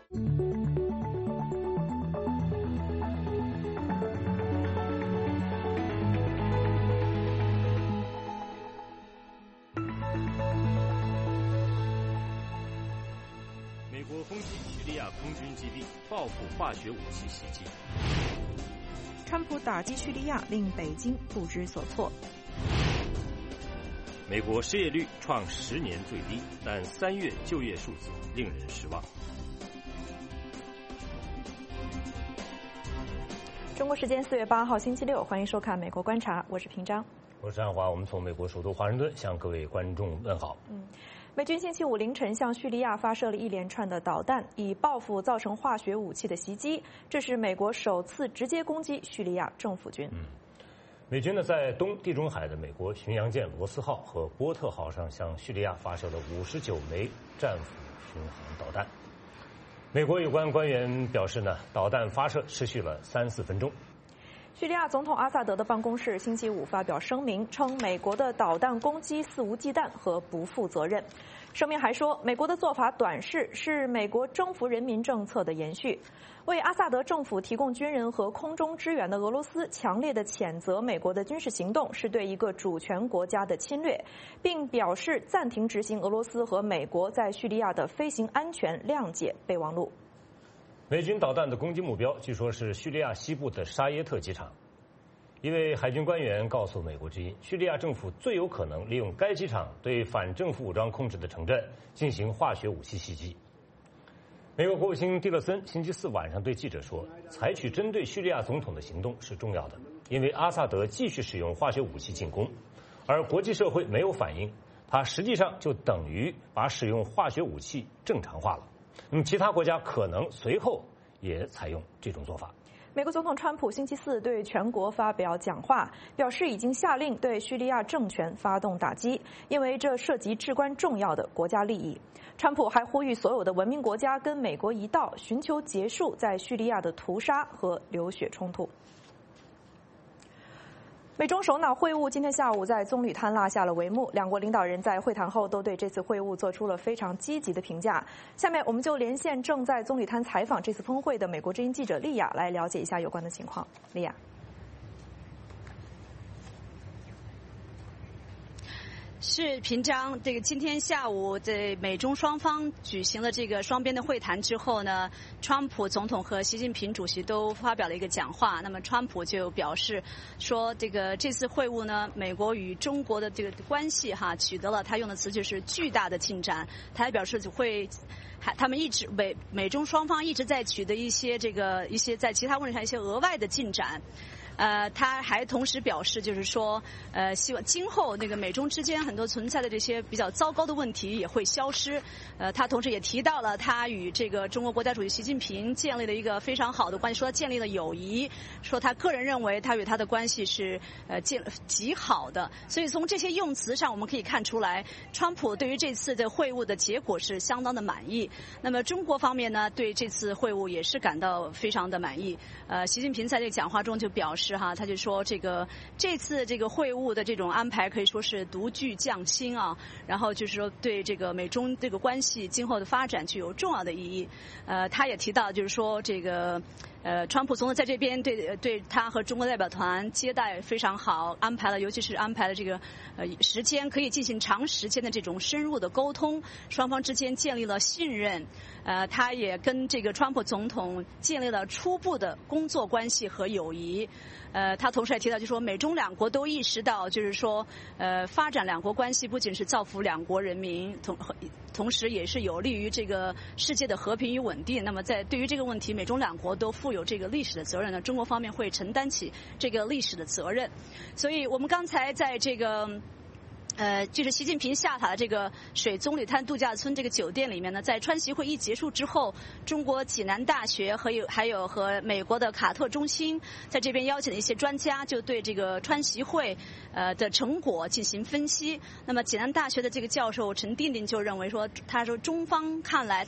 美国攻击叙利亚空军基地，报复化学武器袭击。 川普打击叙利亚，令北京不知所措。 美国失业率创10年最低，但3月就业数字令人失望。 中国时间4月8号星期六，欢迎收看《美国观察》，我是平章， 我是张华。我们从美国首都华盛顿向各位观众问好。 美军星期五凌晨向叙利亚发射了一连串的导弹，以报复造成化学武器的袭击。这是美国首次直接攻击叙利亚政府军。 美军呢在东地中海的美国巡洋舰罗斯号和波特号上向叙利亚发射了59枚战斧巡航导弹。美国有关官员表示呢，导弹发射持续了3-4分钟。 叙利亚总统阿萨德的办公室星期五发表声明，称美国的导弹攻击肆无忌惮和不负责任。声明还说，美国的做法短视，是美国征服人民政策的延续。为阿萨德政府提供军人和空中支援的俄罗斯强烈的谴责美国的军事行动是对一个主权国家的侵略，并表示暂停执行俄罗斯和美国在叙利亚的飞行安全谅解备忘录。 美军导弹的攻击目标据说是叙利亚西部的沙耶特机场。一位海军官员告诉美国之音，叙利亚政府最有可能利用该机场对反政府武装控制的城镇进行化学武器袭击。美国国务卿蒂勒森星期四晚上对记者说，采取针对叙利亚总统的行动是重要的，因为阿萨德继续使用化学武器进攻，而国际社会没有反应，它实际上就等于把使用化学武器正常化了。那么其他国家可能随后也采用这种做法。 美国总统川普星期四对全国发表讲话，表示已经下令对叙利亚政权发动打击，因为这涉及至关重要的国家利益。川普还呼吁所有的文明国家跟美国一道，寻求结束在叙利亚的屠杀和流血冲突。美中首脑会晤今天下午在棕榈滩落下了帷幕，两国领导人在会谈后都对这次会晤做出了非常积极的评价。下面我们就连线正在棕榈滩采访这次峰会的美国之音记者丽亚来了解一下有关的情况。丽亚。 是平章，这个今天下午在美中双方举行了这个双边的会谈之后呢，川普总统和习近平主席都发表了一个讲话。那么川普就表示说，这次会晤呢，美国与中国的这个关系取得了，他用的词就是巨大的进展。他还表示他们美中双方一直在取得一些在其他问题上一些额外的进展。他还同时表示，就是说，希望今后美中之间很多存在的这些比较糟糕的问题也会消失。他同时也提到了他与这个中国国家主席习近平建立了一个非常好的关系，说他建立了友谊，说他个人认为他与他的关系是极好的。所以从这些用词上，我们可以看出来，川普对于这次的会晤的结果是相当的满意。那么中国方面呢，对这次会晤也是感到非常的满意。习近平在这个讲话中就表示他就说这次这个会晤的这种安排可以说是独具匠心啊，然后就是说对这个美中这个关系今后的发展具有重要的意义。他也提到就是说川普总统在这边对他和中国代表团接待非常好，尤其是安排了这个时间可以进行长时间的这种深入的沟通，双方之间建立了信任。他也跟这个川普总统建立了初步的工作关系和友谊。他同时还提到，就是说美中两国都意识到，就是说发展两国关系不仅是造福两国人民，同时也是有利于这个世界的和平与稳定。那么对于这个问题，美中两国都负有这个历史的责任呢，中国方面会承担起这个历史的责任。所以我们刚才在这个就是习近平下榻的这个水棕榈滩度假村这个酒店里面呢，在川习会议结束之后，中国济南大学还有和美国的卡特中心在这边邀请了一些专家，就对这个川习会的成果进行分析。那么济南大学的这个教授陈定定就认为说，他说中方看来他们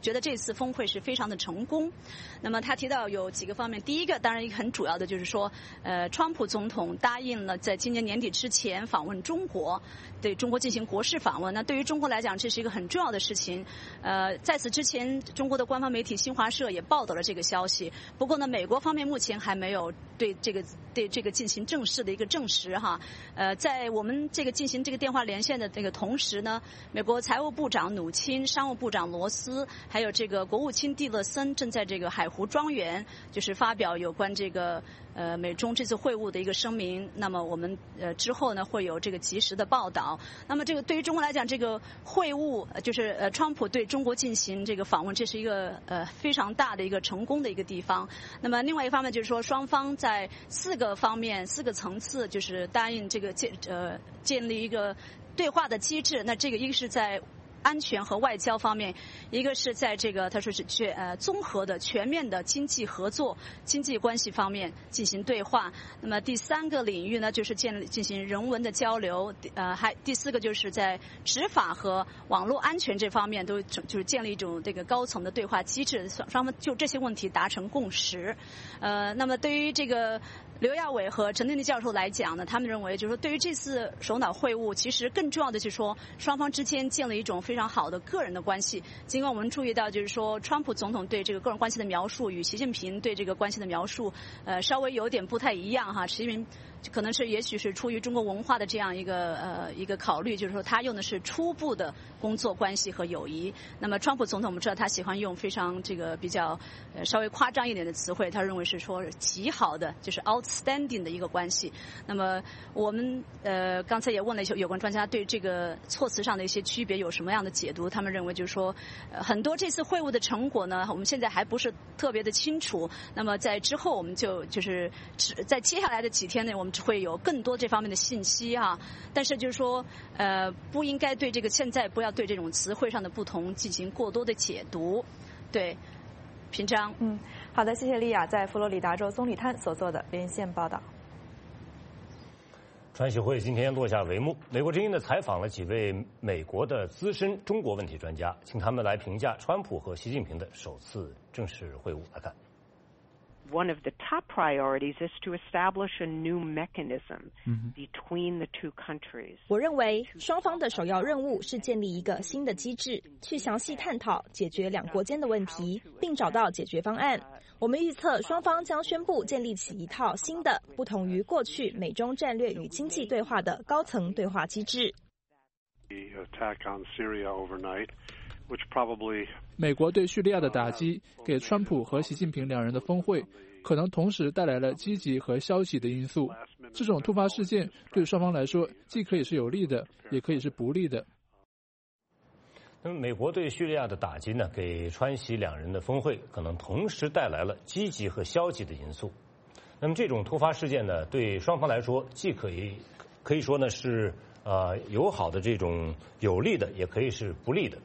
觉得这次峰会是非常的成功。那么他提到有几个方面，第一个当然一个很主要的就是说，川普总统答应了在今年年底之前访问中国，对中国进行国事访问。那对于中国来讲，这是一个很重要的事情。在此之前，中国的官方媒体新华社也报道了这个消息。不过呢，美国方面目前还没有对这个进行正式的一个证实哈。在我们这个进行这个电话连线的这个同时呢，美国财务部长努钦、商务部长罗斯，还有这个国务卿蒂勒森正在这个海湖庄园，就是发表有关这个美中这次会晤的一个声明。那么我们之后呢会有这个及时的报道。那么这个对于中国来讲，这个会晤就是川普对中国进行这个访问，这是一个非常大的一个成功的一个地方。那么另外一方面就是说，双方在4个方面、4个层次，就是答应这个建立一个对话的机制。那这个一个是在安全和外交方面，一个是在这个他说是综合的全面的经济合作、经济关系方面进行对话。那么第3个领域呢，就是进行人文的交流。第4个就是在执法和网络安全这方面都就是建立一种这个高层的对话机制，双方就这些问题达成共识。那么对于这个刘亚伟和陈定利教授来讲呢，他们认为就是说，对于这次首脑会晤，其实更重要的就是说，双方之间建立一种非常好的个人的关系。尽管我们注意到，就是说，川普总统对这个个人关系的描述与习近平对这个关系的描述，稍微有点不太一样哈。习近平可能是也许是出于中国文化的这样一个考虑，就是说他用的是初步的工作关系和友谊。那么川普总统我们知道他喜欢用非常这个比较稍微夸张一点的词汇，他认为是说极好的，就是 outstanding 的一个关系。那么我们刚才也问了一些有关专家对这个措辞上的一些区别有什么样的解读，他们认为就是说很多这次会晤的成果呢，我们现在还不是特别的清楚。那么在之后我们就是在接下来的几天内，我们会有更多这方面的信息哈。但是就是说不应该对这个现在不要对这种词汇上的不同进行过多的解读。对，平章。 好的，谢谢丽亚在佛罗里达州棕榈滩所做的连线报道。 川协会今天落下帷幕。美国之音呢采访了几位美国的资深中国问题专家，请他们来评价川普和习近平的首次正式会晤。来看。 One of the top priorities is to establish a new mechanism between the two countries. 我认为双方的首要任务是建立一个新的机制，去详细探讨解决两国间的问题，并找到解决方案。我们预测双方将宣布建立起一套新的、不同于过去美中战略与经济对话的高层对话机制。 美国对叙利亚的打击给川普和习近平两人的峰会可能同时带来了积极和消极的因素。这种突发事件对双方来说既可以是有利的，也可以是不利的。 那么美国对叙利亚的打击呢，给川习两人的峰会可能同时带来了积极和消极的因素。那么这种突发事件呢，对双方来说既可以说呢是友好的这种有利的，也可以是不利的。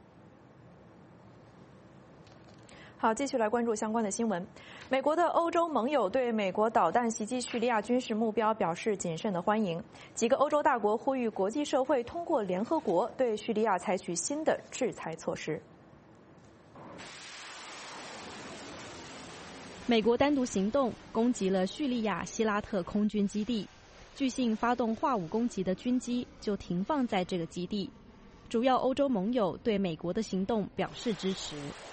好，继续来关注相关的新闻。美国的欧洲盟友对美国导弹袭击叙利亚军事目标表示谨慎的欢迎。几个欧洲大国呼吁国际社会通过联合国对叙利亚采取新的制裁措施。 美国单独行动攻击了叙利亚希拉特空军基地，据信发动化武攻击的军机就停放在这个基地。主要欧洲盟友对美国的行动表示支持。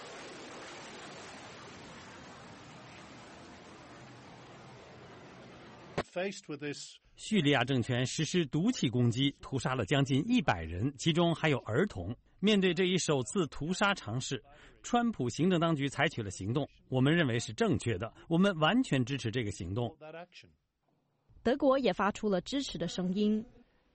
叙利亚政权实施毒气攻击，屠杀了将近100人，其中还有儿童。面对这一首次屠杀尝试，川普行政当局采取了行动，我们认为是正确的，我们完全支持这个行动。 德国也发出了支持的声音。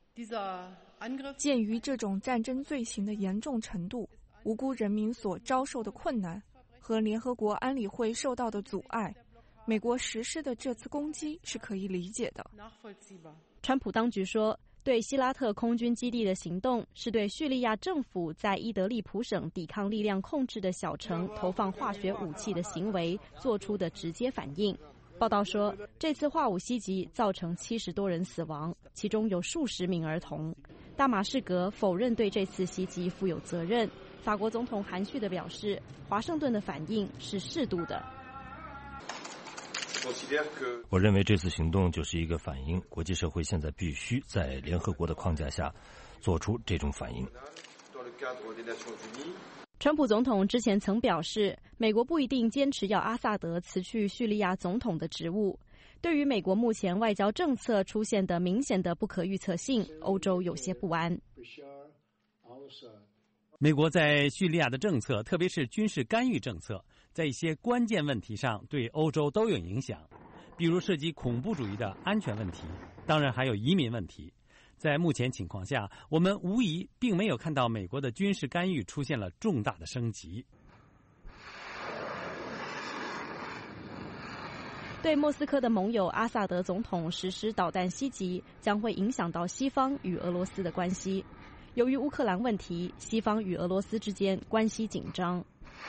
鉴于这种战争罪行的严重程度、无辜人民所遭受的困难和联合国安理会受到的阻碍，美国实施的这次攻击是可以理解的。 川普当局说，对希拉特空军基地的行动是对叙利亚政府在伊德利卜省抵抗力量控制的小城投放化学武器的行为做出的直接反应。报道说，这次化武袭击造成70多人死亡，其中有数十名儿童。大马士革否认对这次袭击负有责任， 法国总统含蓄地表示，华盛顿的反应是适度的。 我认为这次行动就是一个反应，国际社会现在必须在联合国的框架下做出这种反应。 川普总统之前曾表示，美国不一定坚持要阿萨德辞去叙利亚总统的职务。对于美国目前外交政策出现的明显的不可预测性，欧洲有些不安。 美国在叙利亚的政策，特别是军事干预政策，在一些关键问题上对欧洲都有影响，比如涉及恐怖主义的安全问题，当然还有移民问题。在目前情况下，我们无疑并没有看到美国的军事干预出现了重大的升级。 对莫斯科的盟友阿萨德总统实施导弹袭击，将会影响到西方与俄罗斯的关系。由于乌克兰问题，西方与俄罗斯之间关系紧张。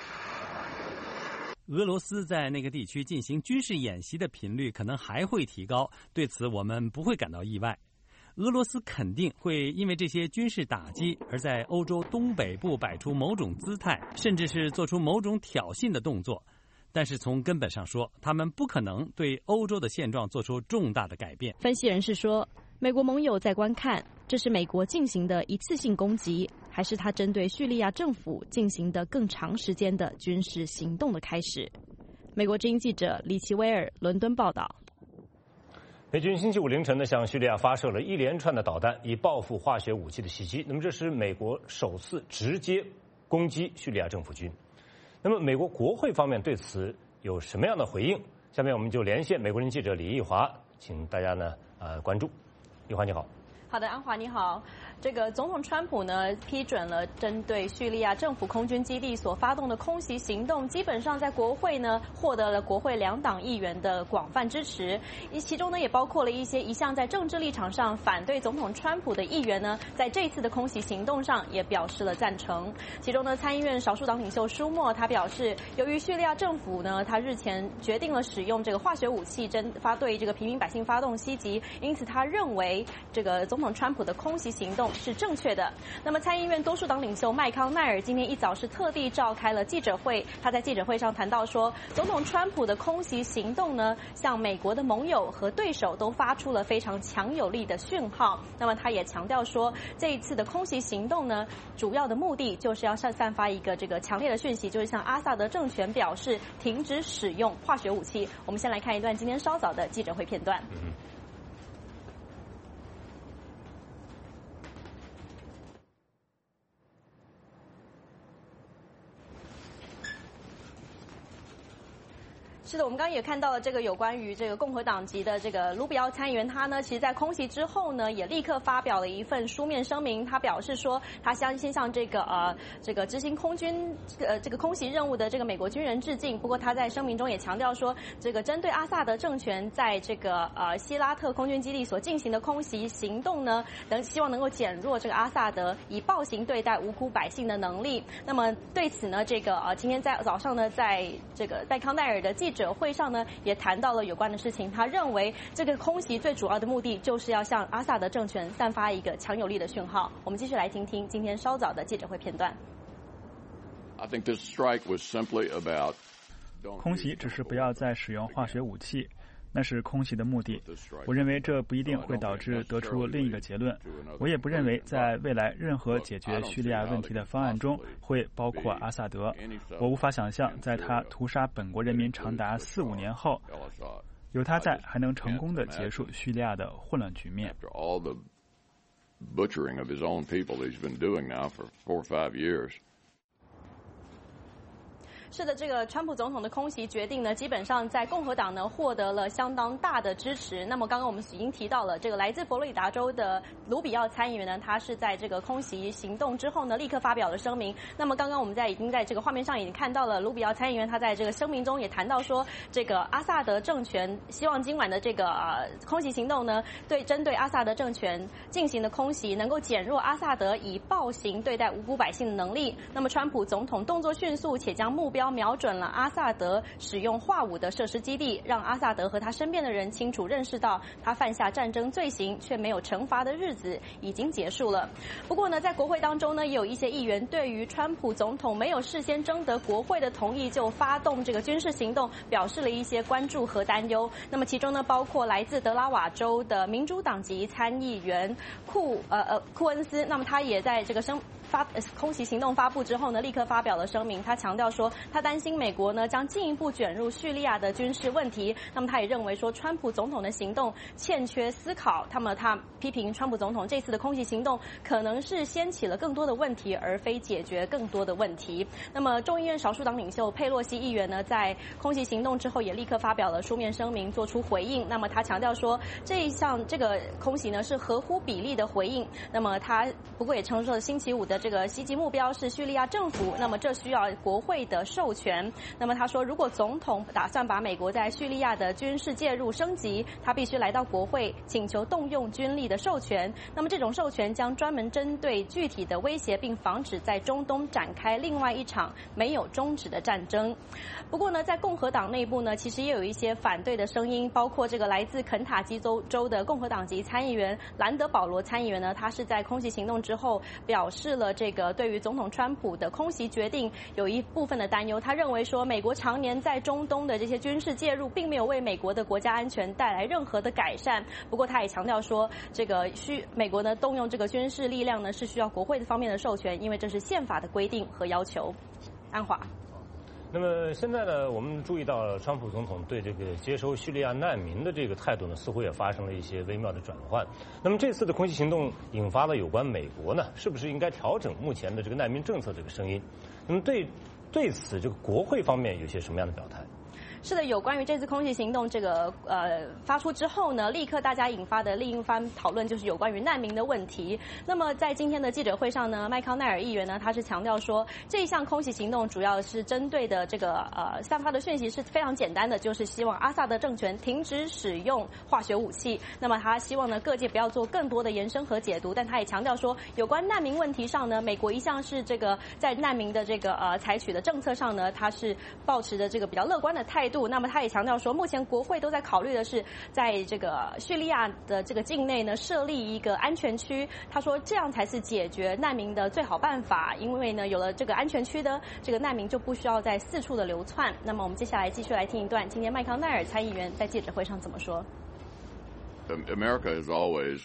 俄罗斯在那个地区进行军事演习的频率可能还会提高，对此我们不会感到意外。俄罗斯肯定会因为这些军事打击而在欧洲东北部摆出某种姿态，甚至是做出某种挑衅的动作。但是从根本上说，他们不可能对欧洲的现状做出重大的改变。 分析人士说，美国盟友在观看，这是美国进行的一次性攻击，还是他针对叙利亚政府进行的更长时间的军事行动的开始。美国之音记者李奇威尔伦敦报道。 美军星期五凌晨呢，向叙利亚发射了一连串的导弹，以报复化学武器的袭击。那么，这是美国首次直接攻击叙利亚政府军。那么，美国国会方面对此有什么样的回应？下面我们就连线美国人记者李义华，请大家呢关注。义华你好。 好的，安华你好。这个总统川普呢批准了针对叙利亚政府空军基地所发动的空袭行动，基本上在国会呢获得了国会两党议员的广泛支持，其中呢也包括了一些一向在政治立场上反对总统川普的议员呢，在这一次的空袭行动上也表示了赞成。其中呢，参议院少数党领袖舒默他表示，由于叙利亚政府呢，他日前决定了使用这个化学武器对这个平民百姓发动袭击，因此他认为这个总统川普的空袭行动是正确的。那么参议院多数党领袖麦康奈尔今天一早是特地召开了记者会，他在记者会上谈到说，总统川普的空袭行动呢，向美国的盟友和对手都发出了非常强有力的讯号。那么他也强调说，这一次的空袭行动呢，主要的目的就是要散发一个这个强烈的讯息，就是向阿萨德政权表示停止使用化学武器。我们先来看一段今天稍早的记者会片段。是的，我们刚刚也看到了这个有关于这个共和党籍的这个卢比奥参议员，他呢，其实在空袭之后呢，也立刻发表了一份书面声明。他表示说，他先向这个执行空军这个空袭任务的这个美国军人致敬。不过他在声明中也强调说，这个针对阿萨德政权在这个希拉特空军基地所进行的空袭行动呢，希望能够减弱这个阿萨德以暴行对待无辜百姓的能力。那么对此呢，这个今天在早上呢，在这个麦康奈尔的记者会上呢，也谈到了有关的事情。他认为这个空袭最主要的目的就是要向阿萨德政权散发一个强有力的讯号。我们继续来听听今天稍早的记者会片段。 空袭只是不要再使用化学武器，那是空袭的目的。我认为这不一定会导致得出另一个结论。我也不认为在未来任何解决叙利亚问题的方案中会包括阿萨德。我无法想象在他屠杀本国人民长达4-5年后，有他在还能成功地结束叙利亚的混乱局面。 是的，这个川普总统的空袭决定呢，基本上在共和党呢获得了相当大的支持。那么刚刚我们已经提到了，这个来自佛罗里达州的卢比奥参议员呢，他是在这个空袭行动之后呢，立刻发表了声明。那么刚刚我们已经在这个画面上已经看到了卢比奥参议员他在这个声明中也谈到说，这个阿萨德政权希望今晚的这个空袭行动呢，针对阿萨德政权进行的空袭能够减弱阿萨德以暴行对待无辜百姓的能力。那么川普总统动作迅速，且将目标标瞄准了阿萨德使用化武的设施基地，让阿萨德和他身边的人清楚认识到他犯下战争罪行却没有惩罚的日子已经结束了。不过呢，在国会当中呢，也有一些议员对于川普总统没有事先征得国会的同意就发动这个军事行动表示了一些关注和担忧。那么其中呢，包括来自德拉瓦州的民主党籍参议员库恩斯，那么他也在这个空袭行动发布之后呢，立刻发表了声明。他强调说，他担心美国呢将进一步卷入叙利亚的军事问题。那么他也认为说，川普总统的行动欠缺思考。那么他批评川普总统这次的空袭行动可能是掀起了更多的问题，而非解决更多的问题。那么众议院少数党领袖佩洛西议员呢，在空袭行动之后也立刻发表了书面声明，做出回应。那么他强调说，这个空袭呢是合乎比例的回应。那么他不过也承认了星期五的这个袭击目标是叙利亚政府，那么这需要国会的授权。那么他说，如果总统打算把美国在叙利亚的军事介入升级，他必须来到国会请求动用军力的授权。那么这种授权将专门针对具体的威胁，并防止在中东展开另外一场没有终止的战争。不过呢，在共和党内部呢，其实也有一些反对的声音，包括这个来自肯塔基州的共和党籍参议员兰德保罗参议员呢，他是在空袭行动之后表示了这个对于总统川普的空袭决定有一部分的担忧。他认为说，美国常年在中东的这些军事介入，并没有为美国的国家安全带来任何的改善。不过他也强调说，这个美国呢动用这个军事力量呢是需要国会方面的授权，因为这是宪法的规定和要求。安华。 那么现在呢，我们注意到川普总统对这个接收叙利亚难民的这个态度呢，似乎也发生了一些微妙的转换。那么这次的空袭行动引发了有关美国呢，是不是应该调整目前的这个难民政策这个声音？那么对此这个国会方面有些什么样的表态？ 是的，有关于这次空袭行动这个发出之后呢，立刻大家引发的另一番讨论就是有关于难民的问题。那么在今天的记者会上呢，麦康奈尔议员呢，他是强调说，这一项空袭行动主要是针对的这个散发的讯息是非常简单的，就是希望阿萨德政权停止使用化学武器。那么他希望呢各界不要做更多的延伸和解读，但他也强调说，有关难民问题上呢，美国一向是这个在难民的这个采取的政策上呢，他是抱持着这个比较乐观的态度。那么他也强调说，目前国会都在考虑的是在这个叙利亚的这个境内呢设立一个安全区。他说这样才是解决难民的最好办法，因为呢有了这个安全区的这个难民就不需要在四处的流窜。那么我们接下来继续来听一段今天麦康奈尔参议员在记者会上怎么说。 America has always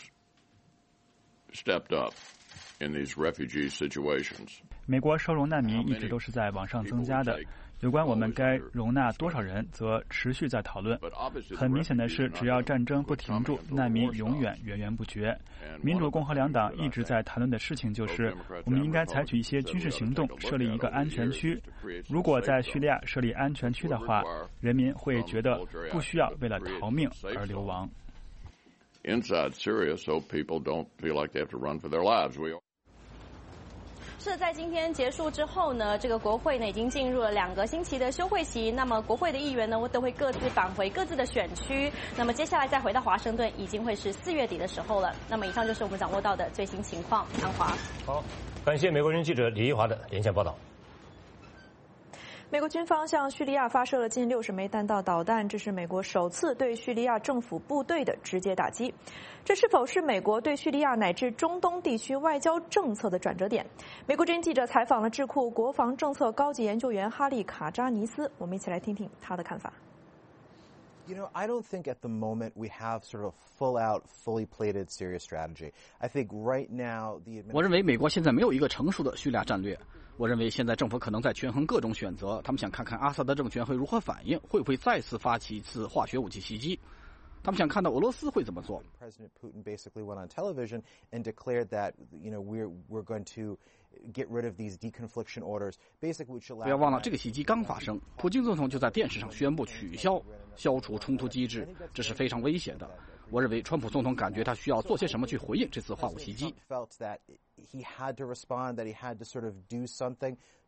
stepped up in these refugee situations. 美国收容难民一直都是在往上增加的，有关我们该容纳多少人则持续在讨论。很明显的是，只要战争不停住，难民永远源源不绝。民主共和两党一直在谈论的事情就是，我们应该采取一些军事行动，设立一个安全区。如果在叙利亚设立安全区的话，人民会觉得不需要为了逃命而流亡。 Inside Syria, so people don't feel like they have to run for their lives. 是在今天结束之后呢，这个国会呢已经进入了2个星期的休会期。那么国会的议员呢都会各自返回各自的选区。那么接下来再回到华盛顿，已经会是4月底的时候了。那么以上就是我们掌握到的最新情况。安华， 好，感谢美国人记者李一华的连线报道。 美国军方向叙利亚发射了近60枚弹道导弹，这是美国首次对叙利亚政府部队的直接打击。这是否是美国对叙利亚乃至中东地区外交政策的转折点？美国之音记者采访了智库国防政策高级研究员哈利卡扎尼斯，我们一起来听听他的看法。 You know, I don't think at the moment we have sort of full-out, fully-plated Syria strategy. I think right now the 我认为美国现在没有一个成熟的叙利亚战略。我认为现在政府可能在权衡各种选择，他们想看看阿萨德政权会如何反应，会不会再次发起一次化学武器袭击。他们想看到俄罗斯会怎么做。 President Putin basically went on television and declared that, you know, we're going to get rid of these deconfliction orders, basically which allow. 不要忘了，这个袭击刚发生，普京总统就在电视上宣布消除冲突机制，这是非常危险的。我认为川普总统感觉他需要做些什么去回应这次化武袭击。 Felt that he had to respond, that he had to sort of do something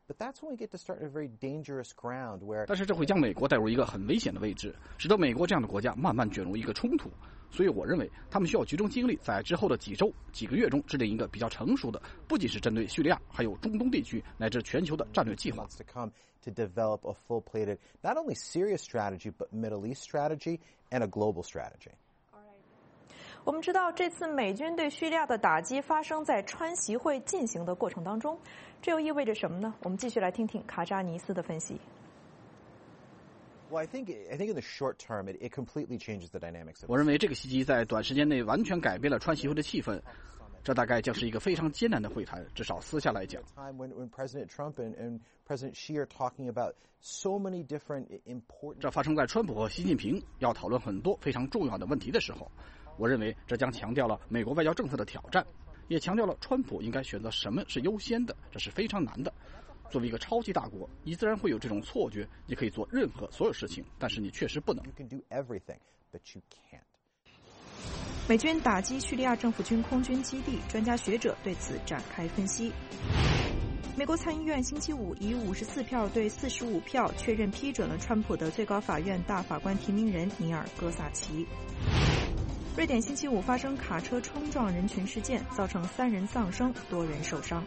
But that's when we get to start a very dangerous ground where. 但是这会将美国带入一个很危险的位置，使得美国这样的国家慢慢卷入一个冲突。所以我认为他们需要集中精力，在之后的几周、几个月中制定一个比较成熟的，不仅是针对叙利亚，还有中东地区乃至全球的战略计划。 To develop a full-plated, not only Syria strategy, but Middle East strategy and a global strategy. 我们知道，这次美军对叙利亚的打击发生在川习会进行的过程当中，这又意味着什么呢？我们继续来听听卡扎尼斯的分析。 Well, I think in the short term, it completely changes the dynamics. 我认为这个袭击在短时间内完全改变了川习会的气氛。这大概将是一个非常艰难的会谈，至少私下来讲。 When President Trump and President Xi are talking about so many different important. 这发生在川普和习近平要讨论很多非常重要的问题的时候，我认为这将强调了美国外交政策的挑战，也强调了川普应该选择什么是优先的，这是非常难的。作为一个超级大国，你自然会有这种错觉，你可以做任何所有事情，但是你确实不能。 You can do everything, but you can't. 美军打击叙利亚政府军空军基地，专家学者对此展开分析。美国参议院星期五以54票对45票确认批准了川普的最高法院大法官提名人尼尔·戈萨奇。瑞典星期五发生卡车冲撞人群事件，造成3人丧生，多人受伤。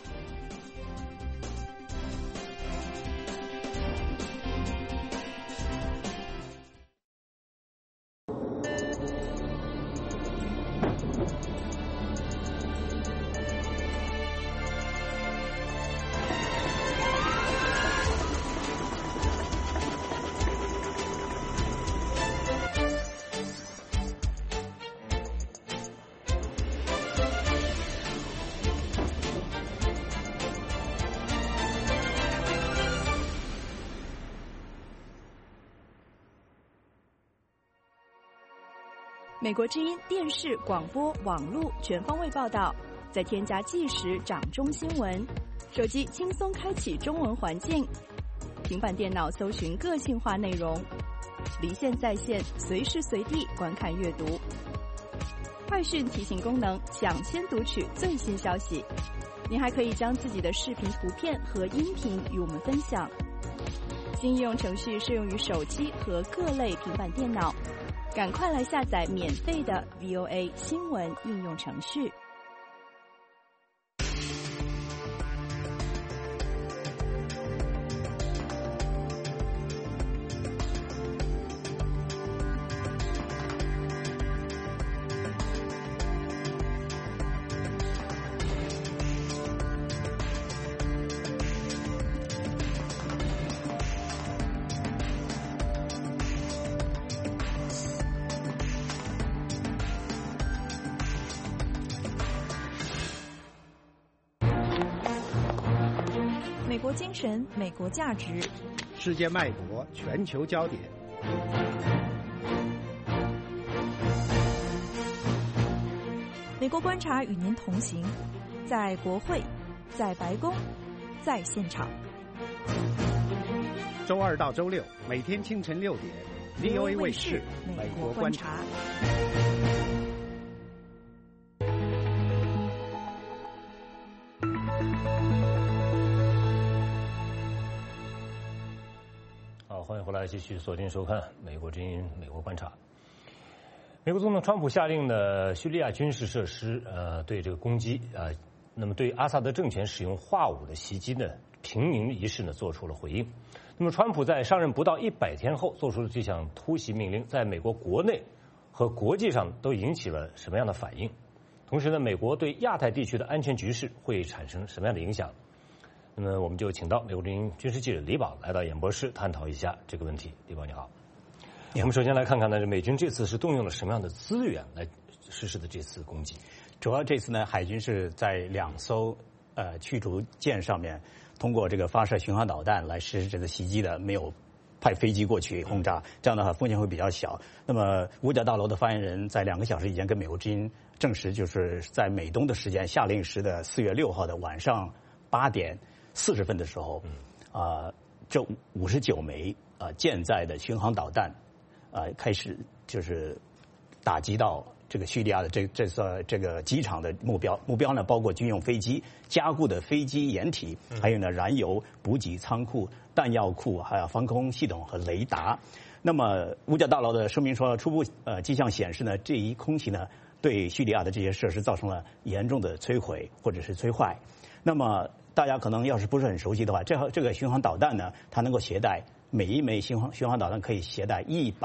美国之音电视、广播、网络全方位报道，再添加即时掌中新闻，手机轻松开启中文环境，平板电脑搜寻个性化内容，离线在线，随时随地观看阅读。快讯提醒功能，抢先读取最新消息。您还可以将自己的视频、图片和音频与我们分享。新应用程序适用于手机和各类平板电脑。赶快来下载免费的 VOA 新闻应用程序。 美国精神，美国价值， 世界脉搏，全球焦点。 美国观察与您同行，在国会，在白宫，在现场。 周二到周六，每天清晨6点 ，VOA 卫视《美国观察》。 欢迎回来，继续锁定收看《美国之音》《美国观察》。美国总统川普下令的叙利亚军事设施，对这个攻击那么对阿萨德政权使用化武的袭击呢，平民仪式呢做出了回应。那么川普在上任不到100天后做出的这项突袭命令，在美国国内和国际上都引起了什么样的反应？同时呢，美国对亚太地区的安全局势会产生什么样的影响？那么我们就请到美国之音军事记者李宝来到演播室探讨一下这个问题。李宝你好。我们首先来看看呢，美军这次是动用了什么样的资源来实施的这次攻击？ 主要这次呢，海军是在2艘驱逐舰上面，通过这个发射巡航导弹来实施这个袭击的，没有派飞机过去轰炸，这样的话风险会比较小。那么五角大楼的发言人在2个小时以前跟美国之音证实，就是在美东的时间夏令时的4月6号的晚上8点40分的时候，这59枚舰载的巡航导弹开始就是打击到这个叙利亚的这个机场的目标呢，包括军用飞机、加固的飞机掩体，还有呢燃油补给仓库、弹药库，还有防空系统和雷达。那么五角大楼的声明说，初步迹象显示呢，这一空袭呢对叙利亚的这些设施造成了严重的摧毁或者是摧坏。那么大家可能要是不是很熟悉的话，这个巡航导弹呢，它能够携带每一枚巡航导弹可以携带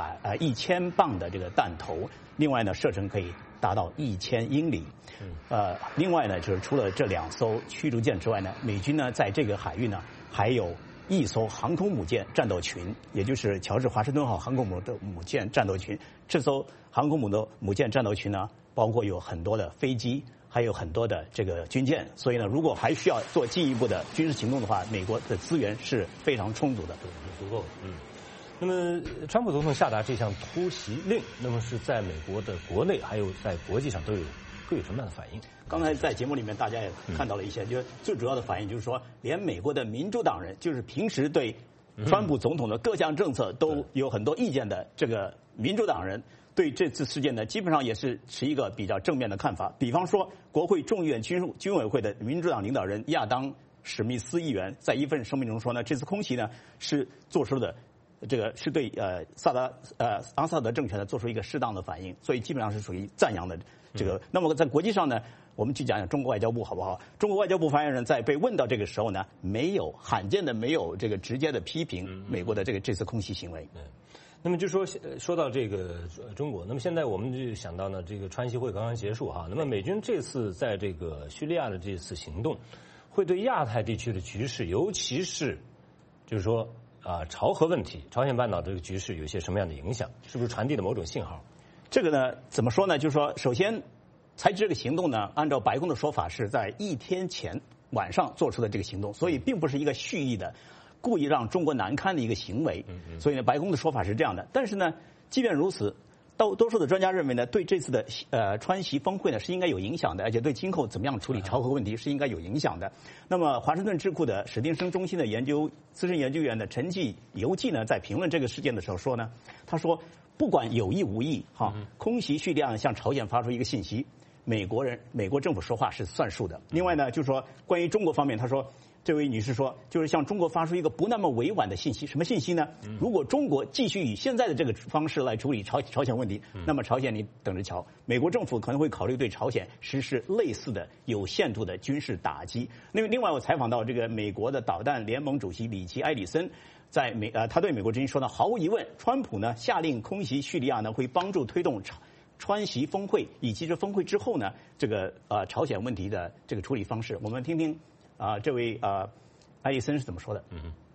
1000磅的这个弹头，另外呢射程可以达到1000英里。另外呢就是除了这2艘驱逐舰之外呢，美军呢在这个海域呢还有1艘航空母舰战斗群，也就是乔治华盛顿号航空母舰战斗群。这艘航空母舰战斗群呢，包括有很多的飞机，还有很多的这个军舰，所以呢，如果还需要做进一步的军事行动的话，美国的资源是非常充足的， 足够的。那么，川普总统下达这项突袭令，那么是在美国的国内还有在国际上各有什么样的反应？ 刚才在节目里面大家也看到了一些，就是最主要的反应就是说，连美国的民主党人，就是平时对川普总统的各项政策都有很多意见的这个民主党人，对这次事件呢，基本上也是持一个比较正面的看法。比方说，国会众议院军委会的民主党领导人亚当史密斯议员在一份声明中说呢，这次空袭呢是做出的这个是对阿萨德政权呢做出一个适当的反应，所以基本上是属于赞扬的这个。那么在国际上呢，我们去讲讲中国外交部好不好？中国外交部发言人在被问到这个时候呢，罕见的没有这个直接的批评美国的这次空袭行为。 那么就说到这个中国，那么现在我们就想到呢，这个川西会刚刚结束哈，那么美军这次在这个叙利亚的这次行动，会对亚太地区的局势，尤其是就是说朝核问题、朝鲜半岛这个局势有些什么样的影响？是不是传递了某种信号？ 这个呢，怎么说呢？就是说，首先采取这个行动呢，按照白宫的说法是在1天前晚上做出的这个行动，所以并不是一个蓄意的、故意让中国难堪的一个行为。所以呢，白宫的说法是这样的。但是呢，即便如此，多数的专家认为呢，对这次的川西峰会呢是应该有影响的，而且对今后怎么样处理朝核问题是应该有影响的。那么，华盛顿智库的史汀生中心的资深研究员的陈继游记呢，在评论这个事件的时候说呢，他说，不管有意无意，空袭叙利亚向朝鲜发出一个信息，美国政府说话是算数的。另外呢，就是说关于中国方面，他说，这位女士说，就是向中国发出一个不那么委婉的信息。什么信息呢？如果中国继续以现在的这个方式来处理朝鲜问题，那么朝鲜你等着瞧，美国政府可能会考虑对朝鲜实施类似的有限度的军事打击。另外，我采访到这个美国的导弹联盟主席里奇·埃里森。他对美国之音说呢，毫无疑问，川普呢下令空袭叙利亚呢，会帮助推动川西峰会以及这峰会之后呢，这个朝鲜问题的这个处理方式。我们听听这位埃里森是怎么说的。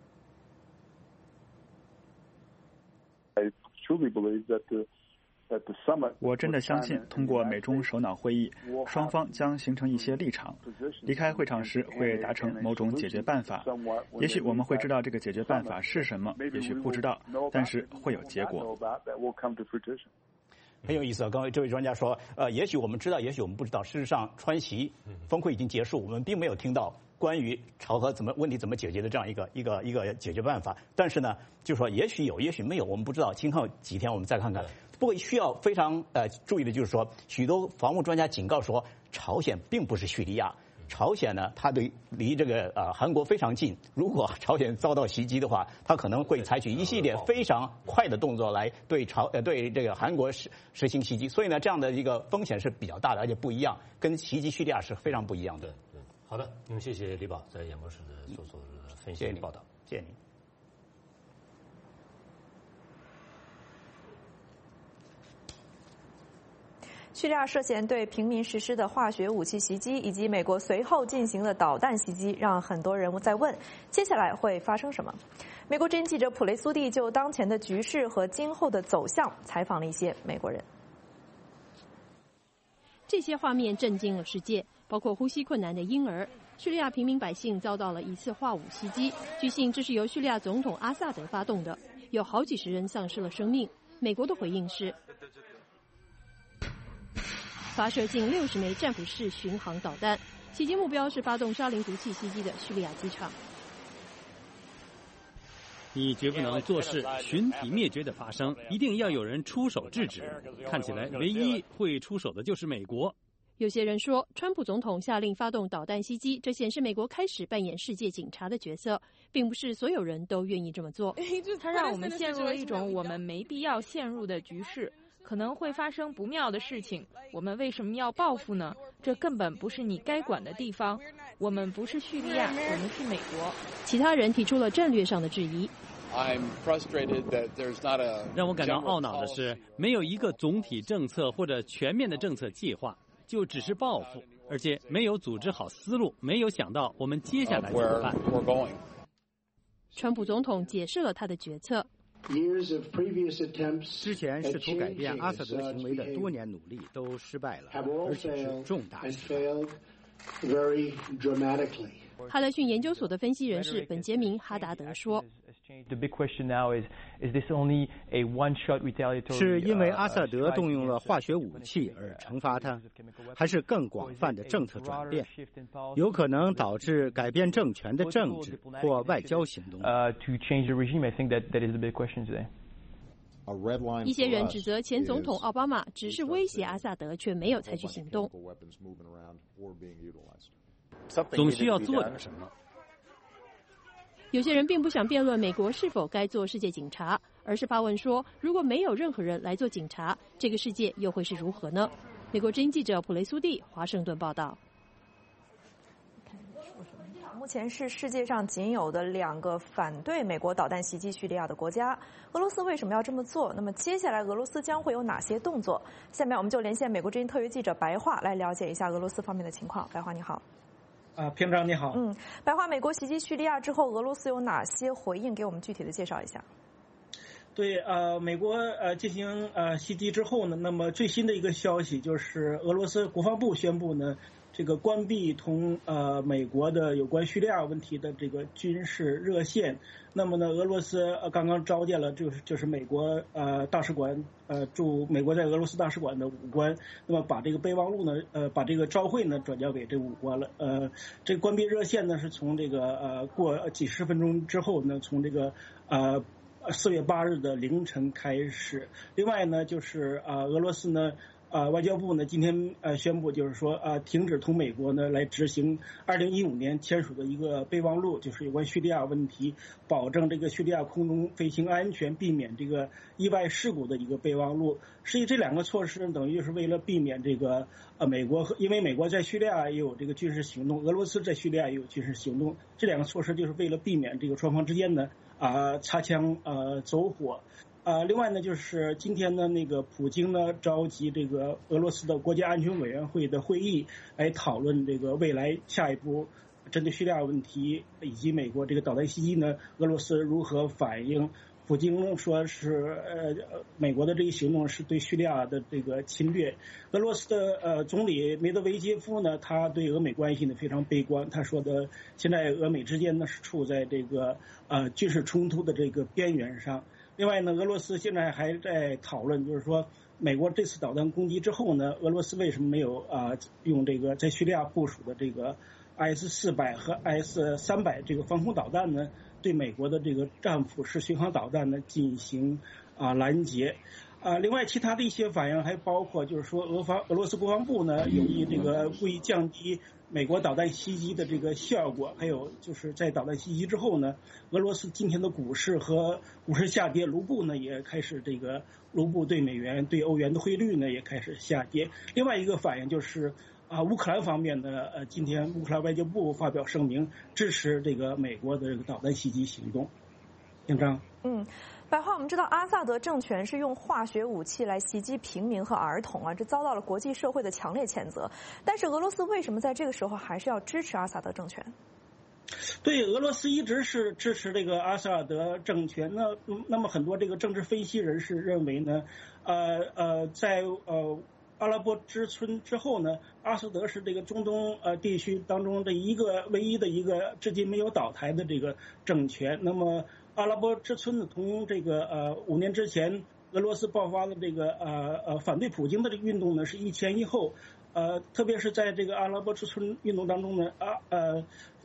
I truly believe that the summit. 我真的相信，通过美中首脑会议，双方将形成一些立场，离开会场时会达成某种解决办法。也许我们会知道这个解决办法是什么，也许不知道，但是会有结果。 很有意思啊！刚才这位专家说，也许我们知道，也许我们不知道。事实上，川西峰会已经结束，我们并没有听到关于朝核问题怎么解决的这样一个解决办法。但是呢，就是说也许有，也许没有，我们不知道。今后几天我们再看看。不过需要非常注意的就是说，许多防务专家警告说，朝鲜并不是叙利亚。朝鲜呢，它离这个韩国非常近。如果朝鲜遭到袭击的话，它可能会采取一系列非常快的动作来对这个韩国实行袭击。所以呢，这样的一个风险是比较大的，而且不一样，跟袭击叙利亚是非常不一样的。 好的，那么谢谢李宝在演播室的所分析报道， 谢谢你。 叙利亚涉嫌对平民实施的化学武器袭击，以及美国随后进行的导弹袭击，让很多人在问，接下来会发生什么？美国之音记者普雷苏蒂就当前的局势和今后的走向采访了一些美国人。 这些画面震惊了世界，包括呼吸困难的婴儿。叙利亚平民百姓遭到了疑似化武袭击，据信这是由叙利亚总统阿萨德发动的，有好几十人丧失了生命。美国的回应是发射近60枚战斧式巡航导弹，袭击目标是发动沙林毒气袭击的叙利亚机场。 你绝不能坐视群体灭绝的发生，一定要有人出手制止。看起来唯一会出手的就是美国。 有些人说，川普总统下令发动导弹袭击，这显示美国开始扮演世界警察的角色，并不是所有人都愿意这么做。 它让我们陷入了一种我们没必要陷入的局势，可能会发生不妙的事情。我们为什么要报复呢？这根本不是你该管的地方。我们不是叙利亚，我们是美国。 其他人提出了战略上的质疑。 让我感到懊恼的是，没有一个总体政策或者全面的政策计划，就只是报复，而且没有组织好思路，没有想到我们接下来怎么办。 川普总统解释了他的决策。 之前试图改变阿萨德行为的多年努力都失败了，而且是重大失败。 哈勒逊研究所的分析人士本杰明·哈达德说：“ 是因为阿萨德动用了化学武器而惩罚他，还是更广泛的政策转变，有可能导致改变政权的政治或外交行动？” 一些人指责前总统奥巴马只是威胁阿萨德，却没有采取行动。 总需要做点什么。 有些人并不想辩论美国是否该做世界警察，而是发问说：如果没有任何人来做警察，这个世界又会是如何呢？美国之音记者普雷苏蒂华盛顿报道。 目前是世界上仅有的2个反对美国导弹袭击叙利亚的国家。俄罗斯为什么要这么做？那么接下来俄罗斯将会有哪些动作？下面我们就连线美国之音特约记者白桦来了解一下俄罗斯方面的情况。白桦你好。 平常你好。 白桦，美国袭击叙利亚之后，俄罗斯有哪些回应？给我们具体的介绍一下。 对，美国进行袭击之后呢，那么最新的一个消息就是俄罗斯国防部宣布呢，这个关闭同美国的有关叙利亚问题的这个军事热线。那么呢，俄罗斯刚刚召见了就是美国大使馆驻美国在俄罗斯大使馆的武官，那么把这个备忘录呢把这个照会呢转交给这武官了。这个关闭热线呢是从这个过几十分钟之后呢，从这个4月8日的凌晨开始。另外呢，就是俄罗斯呢外交部呢今天宣布，就是说停止同美国呢来执行2015年签署的一个备忘录，就是有关叙利亚问题，保证这个叙利亚空中飞行安全，避免这个意外事故的一个备忘录。实际这2个措施等于就是为了避免这个美国因为美国在叙利亚也有这个军事行动，俄罗斯在叙利亚也有军事行动，这2个措施就是为了避免这个双方之间的擦枪走火。另外呢，就是今天呢，那个普京呢召集这个俄罗斯的国家安全委员会的会议，来讨论这个未来下一步针对叙利亚问题以及美国这个导弹袭击呢，俄罗斯如何反应。普京说是美国的这一行动是对叙利亚的这个侵略。俄罗斯的总理梅德韦杰夫呢，他对俄美关系呢非常悲观，他说的现在俄美之间呢是处在这个军事冲突的这个边缘上。另外呢，俄罗斯现在还在讨论，就是说美国这次导弹攻击之后呢，俄罗斯为什么没有用这个在叙利亚部署的这个 S-400和 S-300 这个防空导弹呢，对美国的这个战斧式巡航导弹呢进行拦截。另外其他的一些反应还包括，就是说俄罗斯国防部呢有意这个故意降低美国导弹袭击的这个效果，还有就是在导弹袭击之后呢，俄罗斯今天的股市和股市下跌，卢布呢也开始这个卢布对美元对欧元的汇率呢也开始下跌。另外一个反应就是乌克兰方面呢今天乌克兰外交部发表声明支持这个美国的这个导弹袭击行动。营长。 白桦，我们知道阿萨德政权是用化学武器来袭击平民和儿童这遭到了国际社会的强烈谴责。但是俄罗斯为什么在这个时候还是要支持阿萨德政权？ 对，俄罗斯一直是支持这个阿萨德政权。那么很多这个政治分析人士认为呢，在阿拉伯之春之后呢，阿萨德是这个中东地区当中的唯一的一个至今没有倒台的这个政权。那么阿拉伯之春呢，从这个5年之前俄罗斯爆发的这个反对普京的这个运动呢，是一前一后。特别是在这个阿拉伯之春运动当中呢，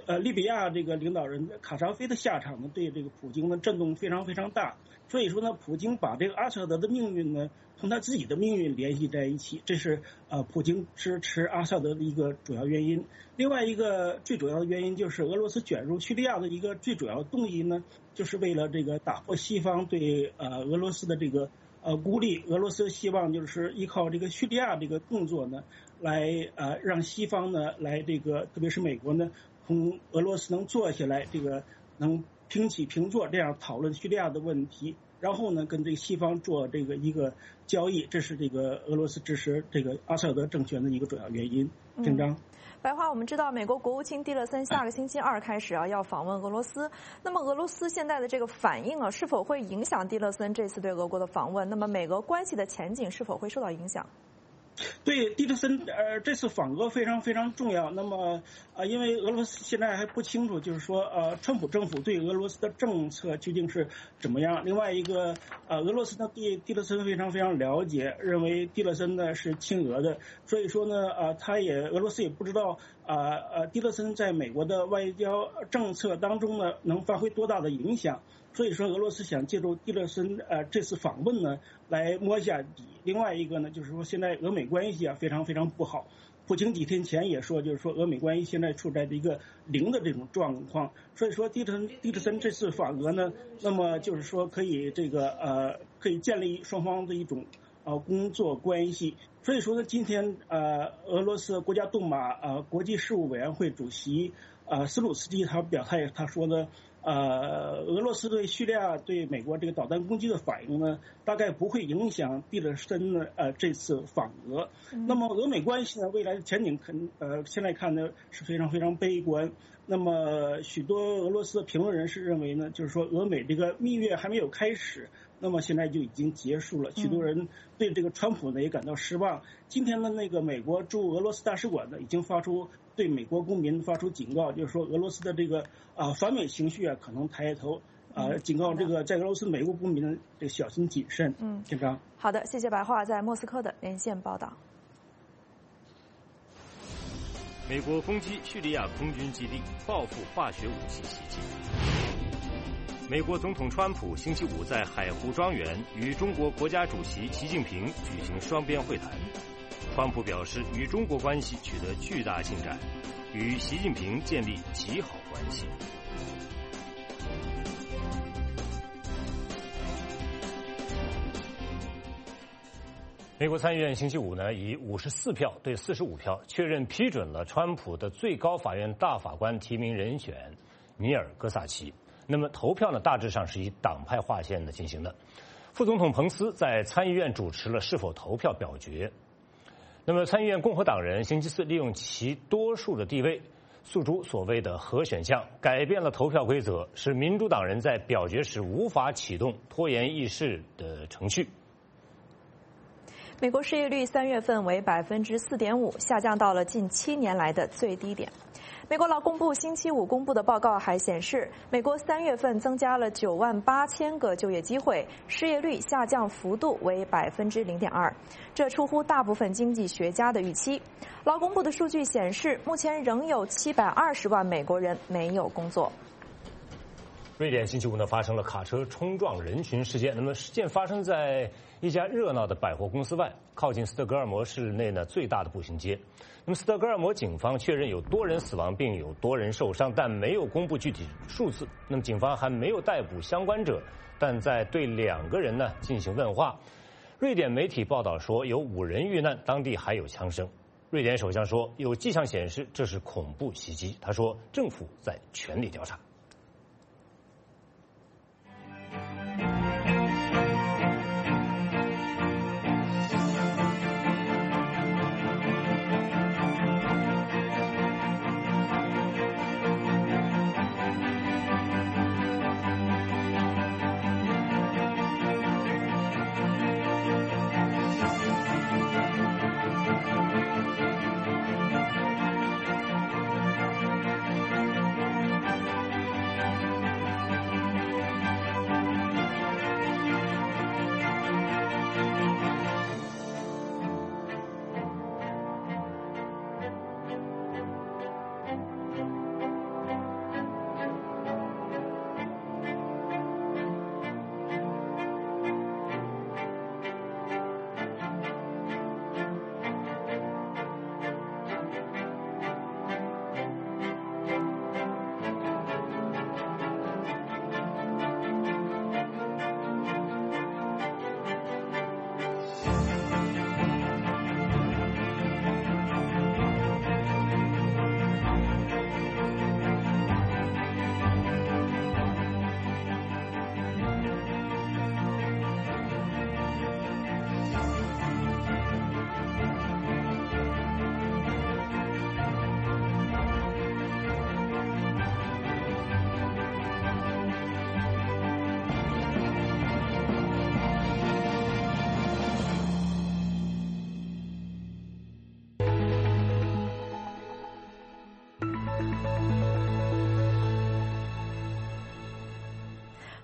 利比亚这个领导人卡扎菲的下场呢，对这个普京的震动非常非常大。所以说呢，普京把这个阿萨德的命运呢，同他自己的命运联系在一起，这是普京支持阿萨德的一个主要原因。另外一个最主要的原因就是俄罗斯卷入叙利亚的一个最主要的动机呢，就是为了这个打破西方对俄罗斯的这个孤立。俄罗斯希望就是依靠这个叙利亚这个动作呢，来让西方呢来这个，特别是美国呢，同俄罗斯能坐下来，这个能平起平坐，这样讨论叙利亚的问题，然后呢跟这个西方做这个一个交易，这是这个俄罗斯支持这个阿萨德政权的一个主要原因。郑章。 白华，我们知道美国国务卿蒂勒森下个星期2开始要访问俄罗斯。那么俄罗斯现在的这个反应是否会影响蒂勒森这次对俄国的访问？那么美俄关系的前景是否会受到影响？ 对，蒂勒森这次访俄非常非常重要。那么因为俄罗斯现在还不清楚，就是说川普政府对俄罗斯的政策究竟是怎么样。另外一个俄罗斯呢对蒂勒森非常非常了解，认为蒂勒森呢是亲俄的，所以说呢俄罗斯也不知道蒂勒森在美国的外交政策当中呢能发挥多大的影响。所以说俄罗斯想借助蒂勒森这次访问呢来摸一下底。另外一个呢就是说现在俄美关系非常非常不好。普京几天前也说，就是说俄美关系现在处在一个零的这种状况。所以说蒂勒森这次访俄呢，那么就是说可以可以建立双方的一种工作关系。所以说呢，今天俄罗斯国家杜马国际事务委员会主席斯鲁斯基他表态，他说呢俄罗斯对叙利亚对美国这个导弹攻击的反应呢，大概不会影响蒂勒森呢这次访俄。那么俄美关系呢，未来的前景现在看呢是非常非常悲观。那么许多俄罗斯的评论人士认为呢，就是说俄美这个蜜月还没有开始，那么现在就已经结束了。许多人对这个川普呢也感到失望。今天的那个美国驻俄罗斯大使馆呢已经对美国公民发出警告，就是说俄罗斯的这个反美情绪可能抬头，警告这个在俄罗斯美国公民这小心谨慎。紧张。 好的，谢谢白桦在莫斯科的连线报道。 美国攻击叙利亚空军基地，报复化学武器袭击。美国总统川普星期5在海湖庄园与中国国家主席习近平举行双边会谈。川普表示，与中国关系取得巨大进展，与习近平建立极好关系。美国参议院星期5呢，以54票对45票确认批准了川普的最高法院大法官提名人选尼尔·戈萨奇。那么投票呢，大致上是以党派划线的进行的。副总统彭斯在参议院主持了是否投票表决。那么参议院共和党人星期4利用其多数的地位，诉诸所谓的核选项，改变了投票规则，使民主党人在表决时无法启动拖延议事的程序。 美国失业率3月份为4.5%，下降到了近7年来的最低点。美国劳工部星期5公布的报告还显示，美国3月份增加了98000个就业机会，失业率下降幅度为0.2%，这出乎大部分经济学家的预期。劳工部的数据显示，目前仍有720万美国人没有工作。 瑞典星期5呢发生了卡车冲撞人群事件。那么事件发生在一家热闹的百货公司外，靠近斯德哥尔摩市内呢最大的步行街。那么斯德哥尔摩警方确认有多人死亡并有多人受伤，但没有公布具体数字。那么警方还没有逮捕相关者，但在对2个人呢进行问话。瑞典媒体报道说有5人遇难，当地还有枪声。瑞典首相说有迹象显示这是恐怖袭击，他说政府在全力调查。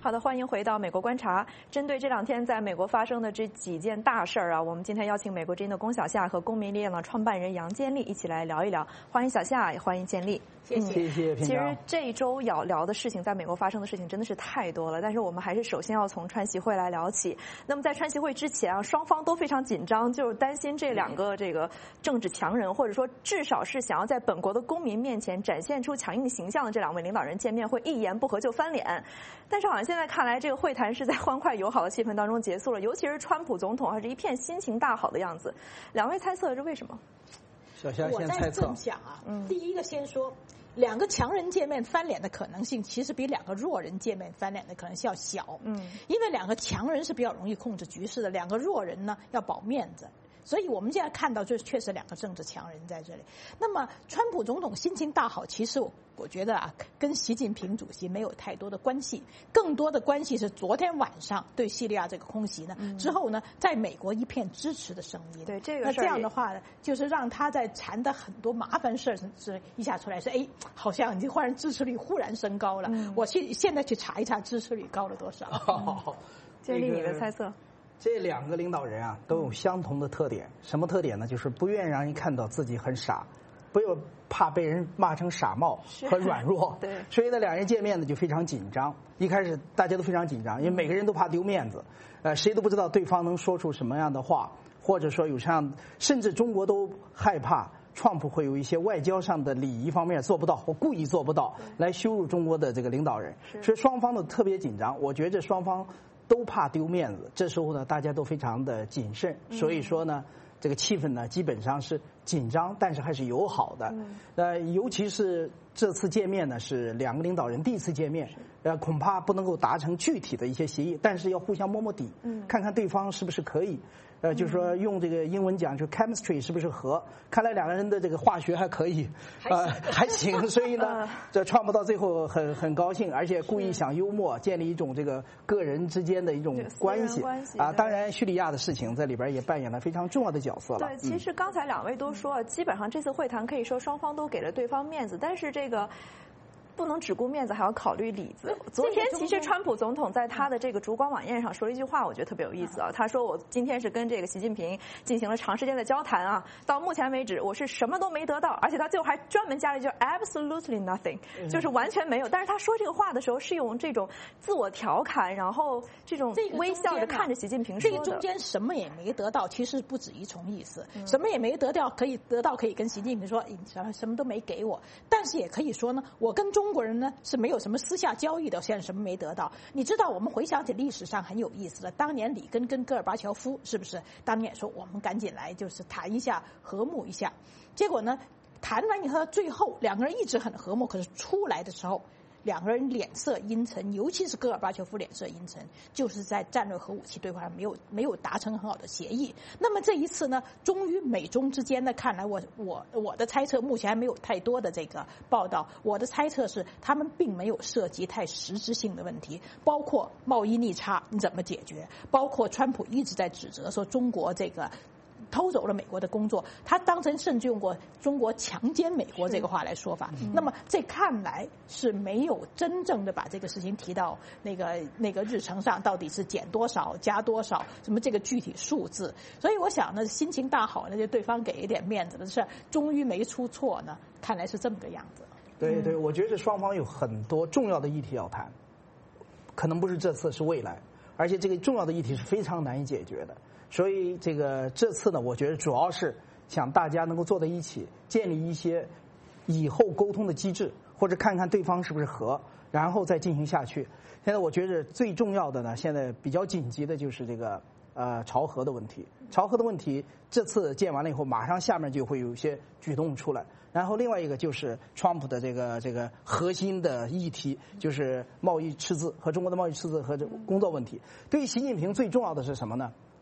好的，欢迎回到美国观察。针对这2天在美国发生的这几件大事儿啊，我们今天邀请美国之音的龚小夏和公民力量的创办人杨建立一起来聊一聊。欢迎小夏，也欢迎建立。 谢谢。 其实这一周要聊的事情，在美国发生的事情真的是太多了，但是我们还是首先要从川习会来聊起。那么在川习会之前啊，双方都非常紧张，就是担心这2个这个政治强人，或者说至少是想要在本国的公民面前展现出强硬形象的这2位领导人见面会一言不合就翻脸。但是好像现在看来，这个会谈是在欢快友好的气氛当中结束了，尤其是川普总统还是一片心情大好的样子。2位猜测是为什么？ 小夏先猜测。我在正想啊，第一个先说，2个强人见面翻脸的可能性，其实比2个弱人见面翻脸的可能性要小。因为2个强人是比较容易控制局势的，2个弱人呢要保面子。所以我们现在看到，这确实2个政治强人在这里。那么，川普总统心情大好，其实我觉得啊，跟习近平主席没有太多的关系，更多的关系是昨天晚上对叙利亚这个空袭呢之后呢，在美国一片支持的声音。 对这个， 那这样的话呢，就是让他在缠的很多麻烦事是一下出来是，好像你忽然支持率忽然升高了。我现在去查一查支持率高了多少。 建立你的猜测。 这2个领导人啊，都有相同的特点。什么特点呢？就是不愿意让人看到自己很傻，不有怕被人骂成傻帽和软弱。 对， 所以呢，2人见面呢就非常紧张。一开始大家都非常紧张，因为每个人都怕丢面子，谁都不知道对方能说出什么样的话，或者说有这样，甚至中国都害怕川普会有一些外交上的礼仪方面做不到，或故意做不到，来羞辱中国的这个领导人。所以双方都特别紧张。我觉得这双方都怕丢面子，这时候呢，大家都非常的谨慎，所以说呢，这个气氛呢基本上是紧张，但是还是友好的。尤其是这次见面呢，是2个领导人第一次见面，恐怕不能够达成具体的一些协议，但是要互相摸摸底，看看对方是不是可以。就是说用这个英文讲，就 chemistry 是不是合？看来2个人的这个化学还可以，还行。所以呢，这川普到最后很高兴，而且故意想幽默，建立一种这个个人之间的一种关系啊。当然，叙利亚的事情在里边也扮演了非常重要的角色了。 对，其实刚才2位都说，基本上这次会谈可以说双方都给了对方面子，但是这个不能只顾面子，还要考虑里子。昨天其实川普总统在他的这个烛光晚宴上说了一句话，我觉得特别有意思啊。他说：“我今天是跟这个习近平进行了长时间的交谈啊，到目前为止我是什么都没得到，而且他最后还专门加了一句 absolutely nothing， 就是完全没有。但是他说这个话的时候是用这种自我调侃，然后这种微笑着看着习近平说的。 这个中间什么也没得到，其实不止一重意思。什么也没得到，可以跟习近平说，什么都没给我。但是也可以说呢，我跟中国人呢是没有什么私下交易的，现在什么没得到。你知道，我们回想起历史上很有意思的，当年里根跟戈尔巴乔夫是不是？当年也说我们赶紧来，就是谈一下，和睦一下。结果呢，谈完以后，最后2个人一直很和睦，可是出来的时候，2个人脸色阴沉，尤其是戈尔巴乔夫脸色阴沉，就是在战略核武器对话上没有达成很好的协议。那么这一次呢，终于美中之间呢，看来我的猜测，目前还没有太多的这个报道。我的猜测是，他们并没有涉及太实质性的问题，包括贸易逆差你怎么解决，包括川普一直在指责说中国这个偷走了美国的工作，他当成甚至用过中国强奸美国这个话来说法。那么这看来是没有真正的把这个事情提到那个日程上，到底是减多少加多少，什么这个具体数字。所以我想呢，心情大好呢，就对方给一点面子的事，终于没出错呢，看来是这么个样子。 对，我觉得双方有很多重要的议题要谈，可能不是这次，是未来，而且这个重要的议题是非常难以解决的。所以这次呢，我觉得主要是想大家能够坐在一起，建立一些以后沟通的机制，或者看看对方是不是合，然后再进行下去。现在我觉得最重要的呢，现在比较紧急的就是这个朝核的问题。朝核的问题，这次见完了以后，马上下面就会有一些举动出来。然后另外一个就是川普的这个核心的议题，就是贸易赤字和中国的贸易赤字和这工作问题。对于习近平最重要的是什么呢？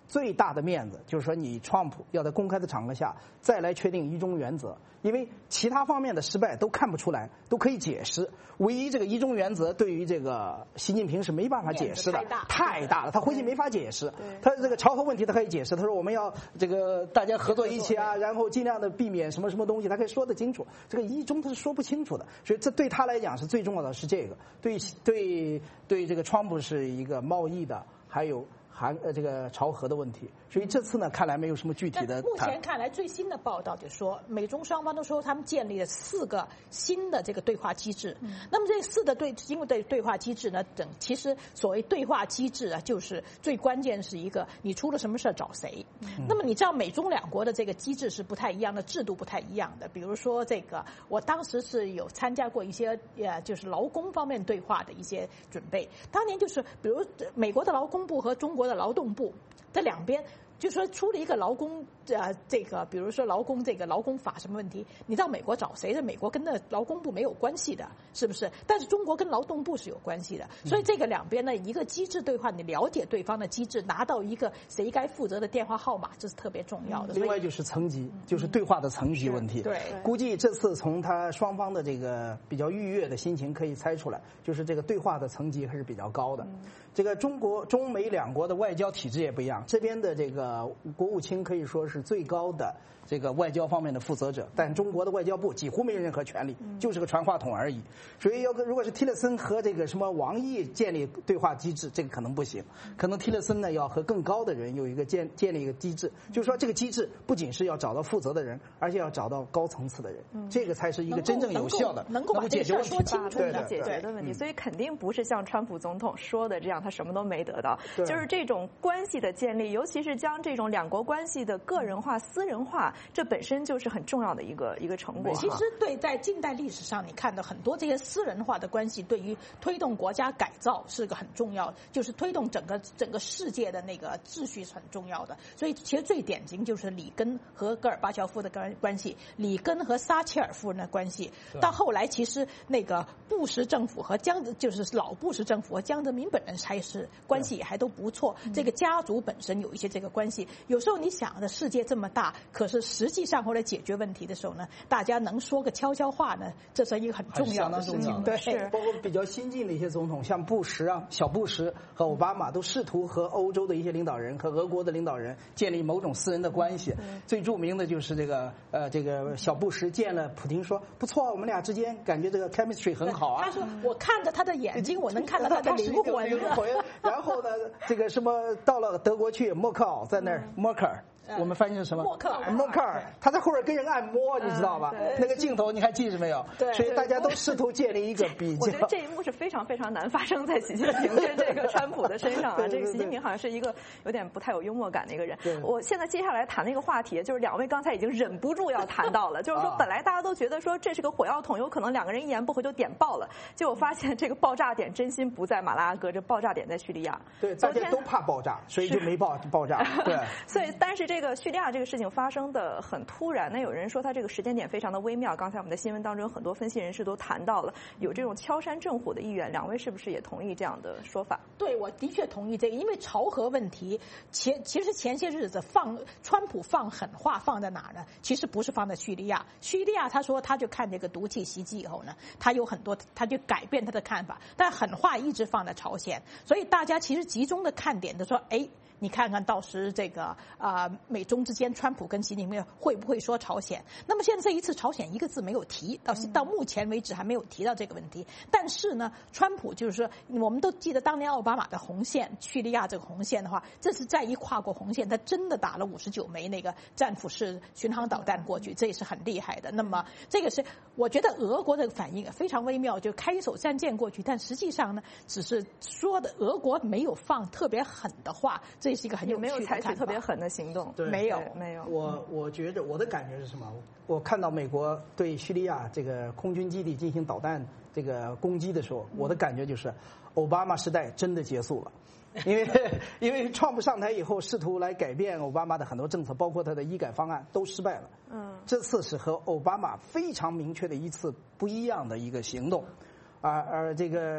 最大的面子就是说，你川普要在公开的场合下再来确定一中原则，因为其他方面的失败都看不出来，都可以解释。唯一这个一中原则对于这个习近平是没办法解释的，太大了，他回去没法解释。他这个朝核问题他可以解释，他说我们要这个大家合作一起啊，然后尽量的避免什么什么东西，他可以说得清楚。这个一中他是说不清楚的，所以这对他来讲是最重要的是这个，对这个川普是一个贸易的，还有这个朝核的问题，所以这次呢，看来没有什么具体的。 目前看来，最新的报道就说，美中双方都说他们建立了4个新的这个对话机制。那么这4个新的对话机制呢，其实所谓对话机制啊，就是最关键是一个你出了什么事找谁。那么你知道美中两国的这个机制是不太一样的，制度不太一样的。比如说这个，我当时是有参加过一些就是劳工方面对话的一些准备。当年就是比如美国的劳工部和中国的劳动部这两边，就说出了一个劳工这个比如说劳工法什么问题，你到美国找谁的？美国跟那劳工部没有关系的，是不是？但是中国跟劳动部是有关系的，所以这个两边呢，一个机制对话，你了解对方的机制，拿到一个谁该负责的电话号码，这是特别重要的。 另外就是层级，就是对话的层级问题。 对， 估计这次从他双方的这个比较愉悦的心情可以猜出来，就是这个对话的层级还是比较高的。这个中美两国的外交体制也不一样，这边的这个国务卿可以说是最高的这个外交方面的负责者，但中国的外交部几乎没任何权利，就是个传话筒而已。所以如果是提勒森和这个什么王毅建立对话机制，这个可能不行，可能提勒森呢要和更高的人有一个建立一个机制，就是说这个机制不仅是要找到负责的人，而且要找到高层次的人，这个才是一个真正有效的能够把解决问题、 解决的问题。所以肯定不是像川普总统说的这样，他什么都没得到。就是这种关系的建立，尤其是将这种两国关系的个人化、私人化，这本身就是很重要的一个成果。 其实在近代历史上，你看到很多这些私人化的关系，对于推动国家改造是个很重要的，就是推动整个世界的那个秩序是很重要的。所以其实最典型就是里根和戈尔巴乔夫的关系，里根和撒切尔夫人的关系，到后来其实那个布什政府和就是老布什政府和江泽民本人还是关系也还都不错。这个家族本身有一些这个关系。有时候你想的世界这么大，可是实际上后来解决问题的时候呢，大家能说个悄悄话呢，这是一个很重要的事情。对， 包括比较新进的一些总统，像布什啊、小布什和奥巴马，都试图和欧洲的一些领导人和俄国的领导人建立某种私人的关系。最著名的就是这个小布什见了普京说不错，我们俩之间感觉这个 chemistry 很好啊。 他说我看着他的眼睛，我能看到他的灵魂。 然后呢，这个什么到了德国去，默克尔在那儿，默克尔。我们翻译是什么？ 默克尔，他在后边跟人按摩，你知道吧？那个镜头你还记着没有？ 对， 所以大家都试图建立一个比较。 我觉得这一幕是非常非常难发生在习近平跟这个川普的身上啊。这个习近平好像是一个有点不太有幽默感的一个人。我现在接下来谈那个话题，就是两位刚才已经忍不住要谈到了，就是说本来大家都觉得说这是个火药桶，有可能两个人一言不合就点爆了，结果发现这个爆炸点真心不在马拉戈，这爆炸点在叙利亚。 对，大家都怕爆炸，所以就没爆炸。对， 所以但是这个叙利亚这个事情发生的很突然，那有人说他这个时间点非常的微妙。刚才我们的新闻当中有很多分析人士都谈到了有这种敲山震虎的意愿，两位是不是也同意这样的说法？ 对，我的确同意这个，因为朝核问题其实前些日子川普放狠话放在哪儿呢？其实不是放在叙利亚，叙利亚他说他就看这个毒气袭击以后呢，他有很多他就改变他的看法，但狠话一直放在朝鲜，所以大家其实集中的看点都说，哎，你看看到时这个美中之间，川普跟习近平会不会说朝鲜？那么现在这一次朝鲜一个字没有提，到目前为止还没有提到这个问题。但是呢，川普就是说，我们都记得当年奥巴马的红线，叙利亚这个红线的话，这是再一跨过红线，他真的打了59枚那个战斧式巡航导弹过去，这也是很厉害的。那么这个是我觉得俄国的反应非常微妙，就开一手战舰过去，但实际上呢，只是说的俄国没有放特别狠的话。这是一个很有趣的看法。 没有采取特别狠的行动， 没有。 我觉得我的感觉是什么？我看到美国对叙利亚这个空军基地进行导弹这个攻击的时候，我的感觉就是奥巴马时代真的结束了。因为川普上台以后试图来改变奥巴马的很多政策，包括他的医改方案都失败了。这次是和奥巴马非常明确的一次不一样的一个行动，而这个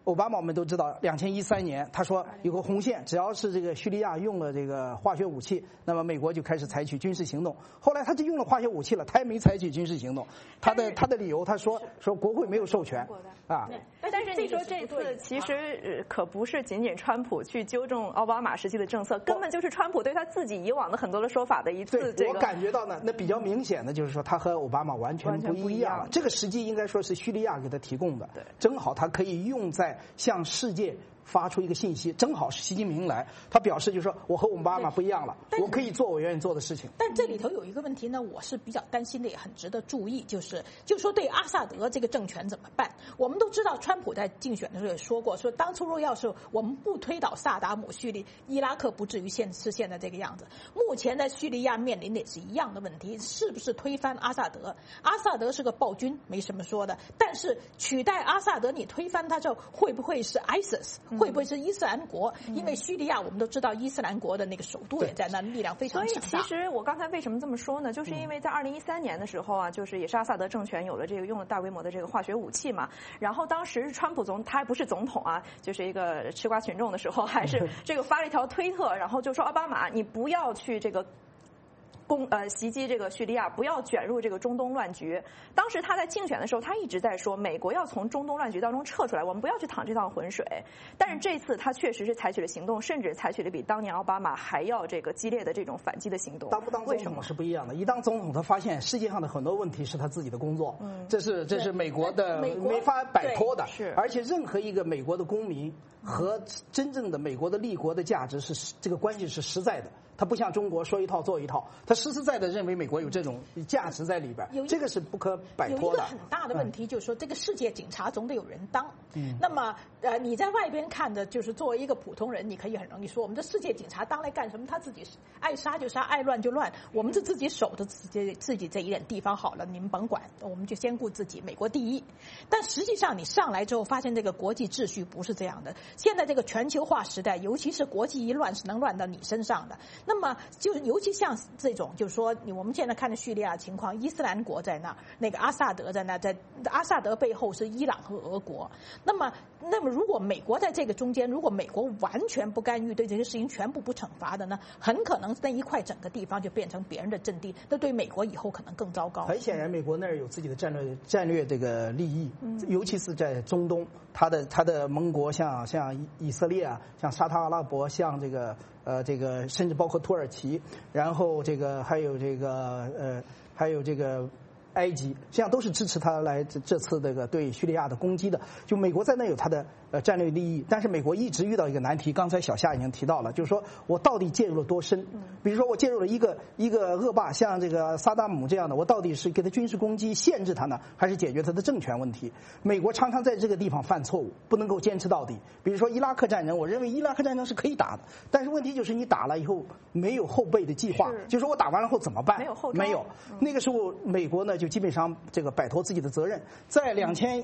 奥巴马我们都知道，2013年他说有个红线，只要是这个叙利亚用了这个化学武器，那么美国就开始采取军事行动。后来他就用了化学武器了，他也没采取军事行动。他的理由，他说国会没有授权啊。 但是你说这次其实可不是仅仅川普去纠正奥巴马时期的政策，根本就是川普对他自己以往的很多的说法的一次这个。 我感觉到呢，那比较明显的就是说他和奥巴马完全不一样了。这个时机应该说是叙利亚给他提供的，正好他可以用在向世界发出一个信息，正好是习近平来，他表示就是说我和奥巴马不一样了，我可以做我愿意做的事情。 但这里头有一个问题呢，我是比较担心的，也很值得注意，就是说对阿萨德这个政权怎么办？我们都知道，川普在竞选的时候也说过，说当初若要是我们不推倒萨达姆，伊拉克不至于是现在这个样子。目前在叙利亚面临的也是一样的问题，是不是推翻阿萨德？阿萨德是个暴君，没什么说的，但是取代阿萨德，你推翻他之后，会不会是 ISIS？会不会是伊斯兰国？因为叙利亚我们都知道，伊斯兰国的那个首都也在那，力量非常强大。 所以其实我刚才为什么这么说呢？就是因为在2013年的时候啊，就是也是阿萨德政权有了这个用了大规模的这个化学武器嘛。然后当时川普他还不是总统啊，就是一个吃瓜群众的时候，还是这个发了一条推特，然后就说奥巴马，你不要去这个。袭击这个叙利亚，不要卷入这个中东乱局。当时他在竞选的时候，他一直在说美国要从中东乱局当中撤出来，我们不要去淌这趟浑水。但是这次他确实是采取了行动，甚至采取了比当年奥巴马还要这个激烈的这种反击的行动。 当不当总统是不一样的，一当总统，他发现世界上的很多问题是他自己的工作，这是美国的没法摆脱的。是，而且任何一个美国的公民和真正的美国的立国的价值是这个关系是实在的。他不像中国说一套做一套，他实实在在认为美国有这种价值在里边，这个是不可摆脱的。 有一个很大的问题就是说，这个世界警察总得有人当。那么你在外边看的，就是作为一个普通人，你可以很容易说，我们的世界警察当来干什么？他自己爱杀就杀，爱乱就乱，我们是自己守着自己这一点地方好了，你们甭管，我们就先顾自己，美国第一。但实际上你上来之后，发现这个国际秩序不是这样的。现在这个全球化时代，尤其是国际一乱，是能乱到你身上的。那么就是尤其像这种，就是说我们现在看的叙利亚情况，伊斯兰国在那儿，那个阿萨德在那儿，在阿萨德背后是伊朗和俄国。那么如果美国在这个中间，如果美国完全不干预，对这些事情全部不惩罚的呢，很可能那一块整个地方就变成别人的阵地，那对美国以后可能更糟糕。 很显然，美国那儿有自己的战略这个利益，尤其是在中东，他的盟国像以色列啊，像沙特阿拉伯，像这个甚至包括土耳其，然后还有这个埃及，实际上都是支持他来这次对叙利亚的攻击的。就美国在那有他的战略利益，但是美国一直遇到一个难题，刚才小夏已经提到了，就是说我到底介入了多深？比如说我介入了一个恶霸，像这个萨达姆这样的，我到底是给他军事攻击限制他呢，还是解决他的政权问题？美国常常在这个地方犯错误，不能够坚持到底。比如说伊拉克战争，我认为伊拉克战争是可以打的，但是问题就是你打了以后没有后备的计划，就是说我打完了后怎么办？没有。那个时候美国呢就基本上摆脱自己的责任。在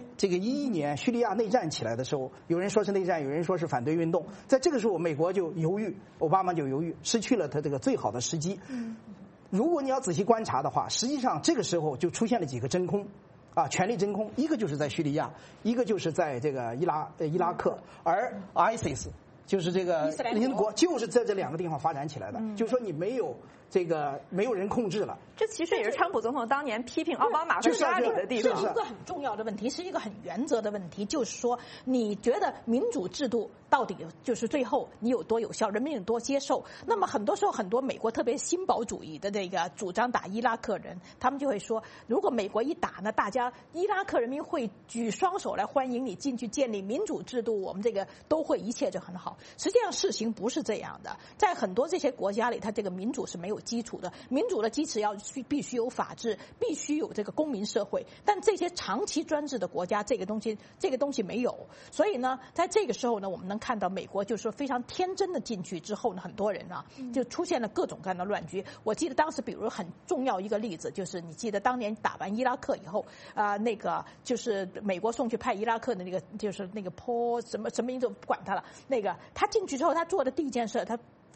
2011年叙利亚内战起来的时候，有人说是内战，有人说是反对运动，在这个时候美国就犹豫，奥巴马就犹豫，失去了他这个最好的时机。如果你要仔细观察的话，实际上这个时候就出现了几个真空权力真空，一个就是在叙利亚，一个就是在这个伊拉克，而 ISIS 就是这个联合国就是在这两个地方发展起来的，就是说你没有人控制了。 这其实也是川普总统当年批评奥巴马和希拉里的地方。 这是一个很重要的问题，是一个很原则的问题，就是说你觉得民主制度到底就是最后你有多有效，人民有多接受？那么很多时候，很多美国特别新保主义的这个主张打伊拉克人，他们就会说，如果美国一打呢，大家伊拉克人民会举双手来欢迎你进去建立民主制度，我们这个都会一切就很好。实际上事情不是这样的，在很多这些国家里，它这个民主是没有基础的，民主的基础必须有法治，必须有这个公民社会，但这些长期专制的国家，这个东西没有。所以呢，在这个时候呢，我们能看到美国就是说非常天真的进去之后呢，很多人啊就出现了各种各样的乱局。我记得当时比如很重要一个例子，就是你记得当年打完伊拉克以后那个就是美国送去派伊拉克的那个就是那个什么名字不管他了，那个他进去之后他做的第一件事，他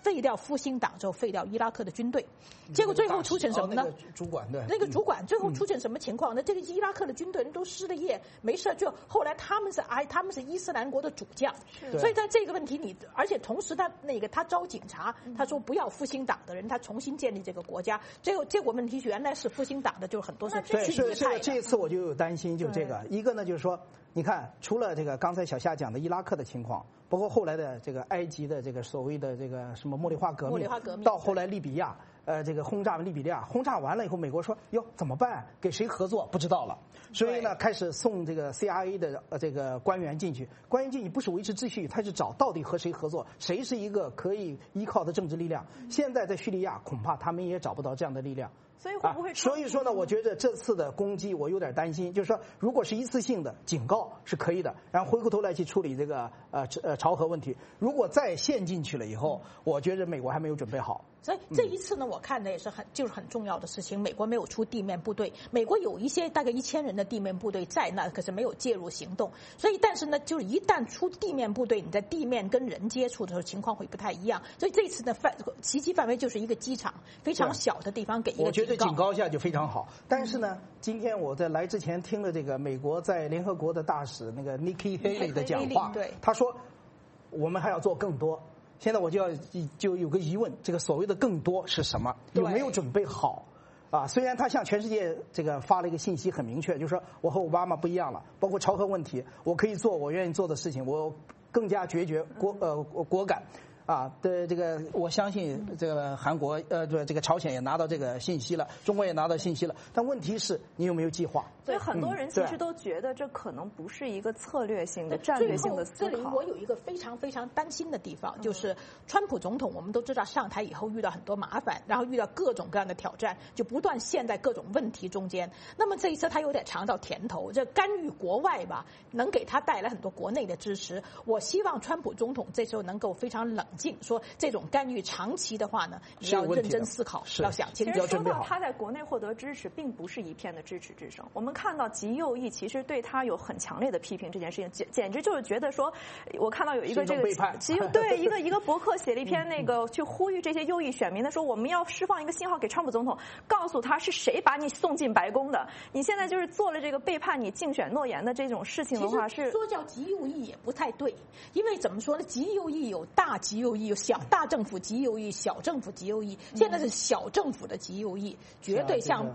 废掉复兴党之后废掉伊拉克的军队，结果最后出成什么呢？ 主管对， 那个主管最后出成什么情况呢？这个伊拉克的军队人都失了业，没事，就后来他们是伊斯兰国的主将，所以在这个问题而且同时他招警察，他说不要复兴党的人，他重新建立这个国家，结果问题是原来是复兴党的，就是很多是对，是这一次我就有担心，就这个一个呢就是说。你看，除了这个刚才小夏讲的伊拉克的情况，包括后来的这个埃及的这个所谓的这个什么茉莉花革命，到后来利比亚，这个轰炸利比亚，轰炸完了以后，美国说哟怎么办？给谁合作？不知道了。所以呢，开始送这个 CIA 的这个官员进去，官员进去不是维持秩序，他是找到底和谁合作，谁是一个可以依靠的政治力量。现在在叙利亚，恐怕他们也找不到这样的力量。 所以会不会？ 所以说呢，我觉得这次的攻击我有点担心，就是说，如果是一次性的警告是可以的，然后回过头来去处理这个朝核问题。如果再陷进去了以后，我觉得美国还没有准备好。 所以这一次呢，我看的也是很重要的事情。美国没有出地面部队，美国有一些大概1000人的地面部队在那，可是没有介入行动。所以，但是呢，就是一旦出地面部队，你在地面跟人接触的时候，情况会不太一样。所以这次的袭击范围就是一个机场，非常小的地方给一个警告。 我觉得警告一下就非常好。但是呢，今天我在来之前听了这个美国在联合国的大使那个 Nikki Haley 的讲话，他说我们还要做更多。现在我就有个疑问，这个所谓的更多是什么？有没有准备好？啊，虽然他向全世界这个发了一个信息很明确，就是说我和奥巴马不一样了，包括朝核问题，我可以做我愿意做的事情，我更加决绝果敢。啊的这个，我相信这个韩国这个朝鲜也拿到这个信息了，中国也拿到信息了，但问题是你有没有计划？ 所以很多人其实都觉得这可能不是一个策略性的、战略性的思考。 这里我有一个非常非常担心的地方，就是川普总统，我们都知道上台以后遇到很多麻烦，然后遇到各种各样的挑战，就不断陷在各种问题中间。那么这一次他有点尝到甜头，这干预国外吧，能给他带来很多国内的支持。我希望川普总统这时候能够非常冷静，说这种干预长期的话呢，你要认真思考，要想清楚， 要准备好。他在国内获得支持，并不是一片的支持之声。我们看到极右翼其实对他有很强烈的批评，这件事情简直就是觉得说，我看到有一个这个极右对一个博客写了一篇那个去呼吁这些右翼选民的说，我们要释放一个信号给川普总统，告诉他是谁把你送进白宫的。你现在就是做了这个背叛你竞选诺言的这种事情的话，是说叫极右翼也不太对，因为怎么说呢？极右翼有大极右翼，有大政府极右翼，小政府极右翼。现在是小政府的极右翼，绝对像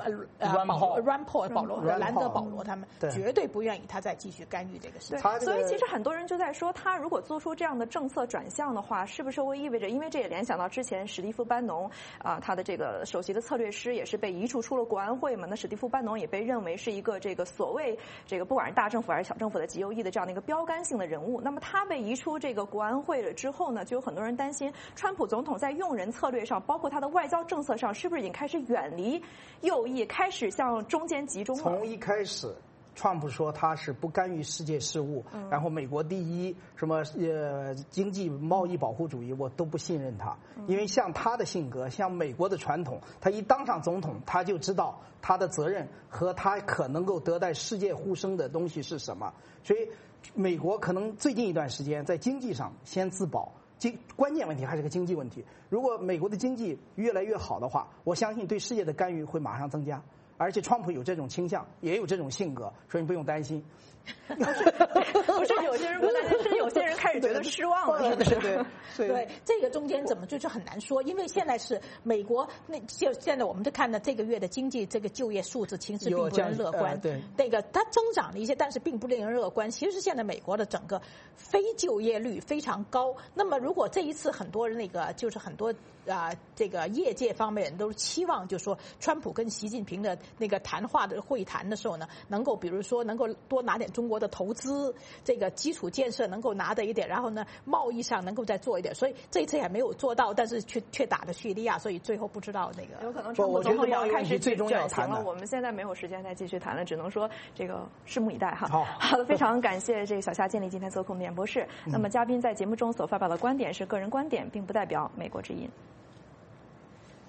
Rand Paul 保罗和兰德保罗他们，绝对不愿意他再继续干预这个事情。 所以其实很多人就在说，他如果做出这样的政策转向的话，是不是会意味着，因为这也联想到之前史蒂夫班农他的这个首席的策略师也是被移除出了国安会嘛？那史蒂夫班农也被认为是一个这个所谓这个不管是大政府还是小政府的极右翼的这样的一个标杆性的人物。那么他被移出这个国安会了之后呢，就有很多人担心，川普总统在用人策略上，包括他的外交政策上，是不是已经开始远离右翼，开始向中间集中了？ 从一开始，川普说他是不干预世界事务，然后美国第一，什么经济贸易保护主义，我都不信任他，因为像他的性格，像美国的传统，他一当上总统，他就知道他的责任和他可能够得到世界呼声的东西是什么，所以美国可能最近一段时间在经济上先自保。关键问题还是个经济问题。如果美国的经济越来越好的话，我相信对世界的干预会马上增加。而且川普有这种倾向，也有这种性格，所以你不用担心。 不是有些人不担心，是有些人开始觉得失望了。 对，这个中间怎么就是很难说，因为现在是美国现在我们就看到这个月的经济这个就业数字其实并不能乐观。 对， 那个它增长了一些，但是并不令人乐观。其实现在美国的整个非就业率非常高。那么如果这一次很多人就是很多这个业界方面人都期望，就是说川普跟习近平的那个谈话的会谈的时候呢，能够比如说能够多拿点中国的投资，这个基础建设能够拿的一点，然后呢贸易上能够再做一点，所以这一次也没有做到，但是却打了叙利亚，所以最后不知道那个有可能川普总统要开始转型了。我们现在没有时间再继续谈了，只能说这个拭目以待哈。好的，非常感谢这个小夏建立今天做客演播室。那么嘉宾在节目中所发表的观点是个人观点，并不代表美国之音。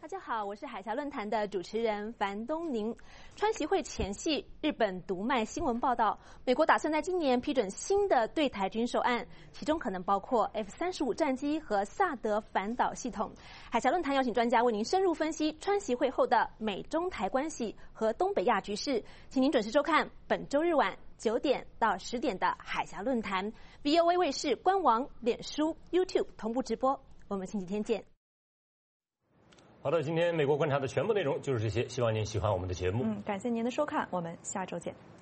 大家好，我是海峡论坛的主持人樊东宁。川习会前夕，日本读卖新闻报道，美国打算在今年批准新的对台军售案，其中可能包括 F-35战机和萨德反导系统。海峡论坛邀请专家为您深入分析川习会后的美中台关系和东北亚局势，请您准时收看本周日晚9点到10点的海峡论坛 ，VOA 卫视官网、脸书、YouTube 同步直播。我们星期天见。 好的，今天美国观察的全部内容就是这些，希望您喜欢我们的节目。 感谢您的收看，我们下周见。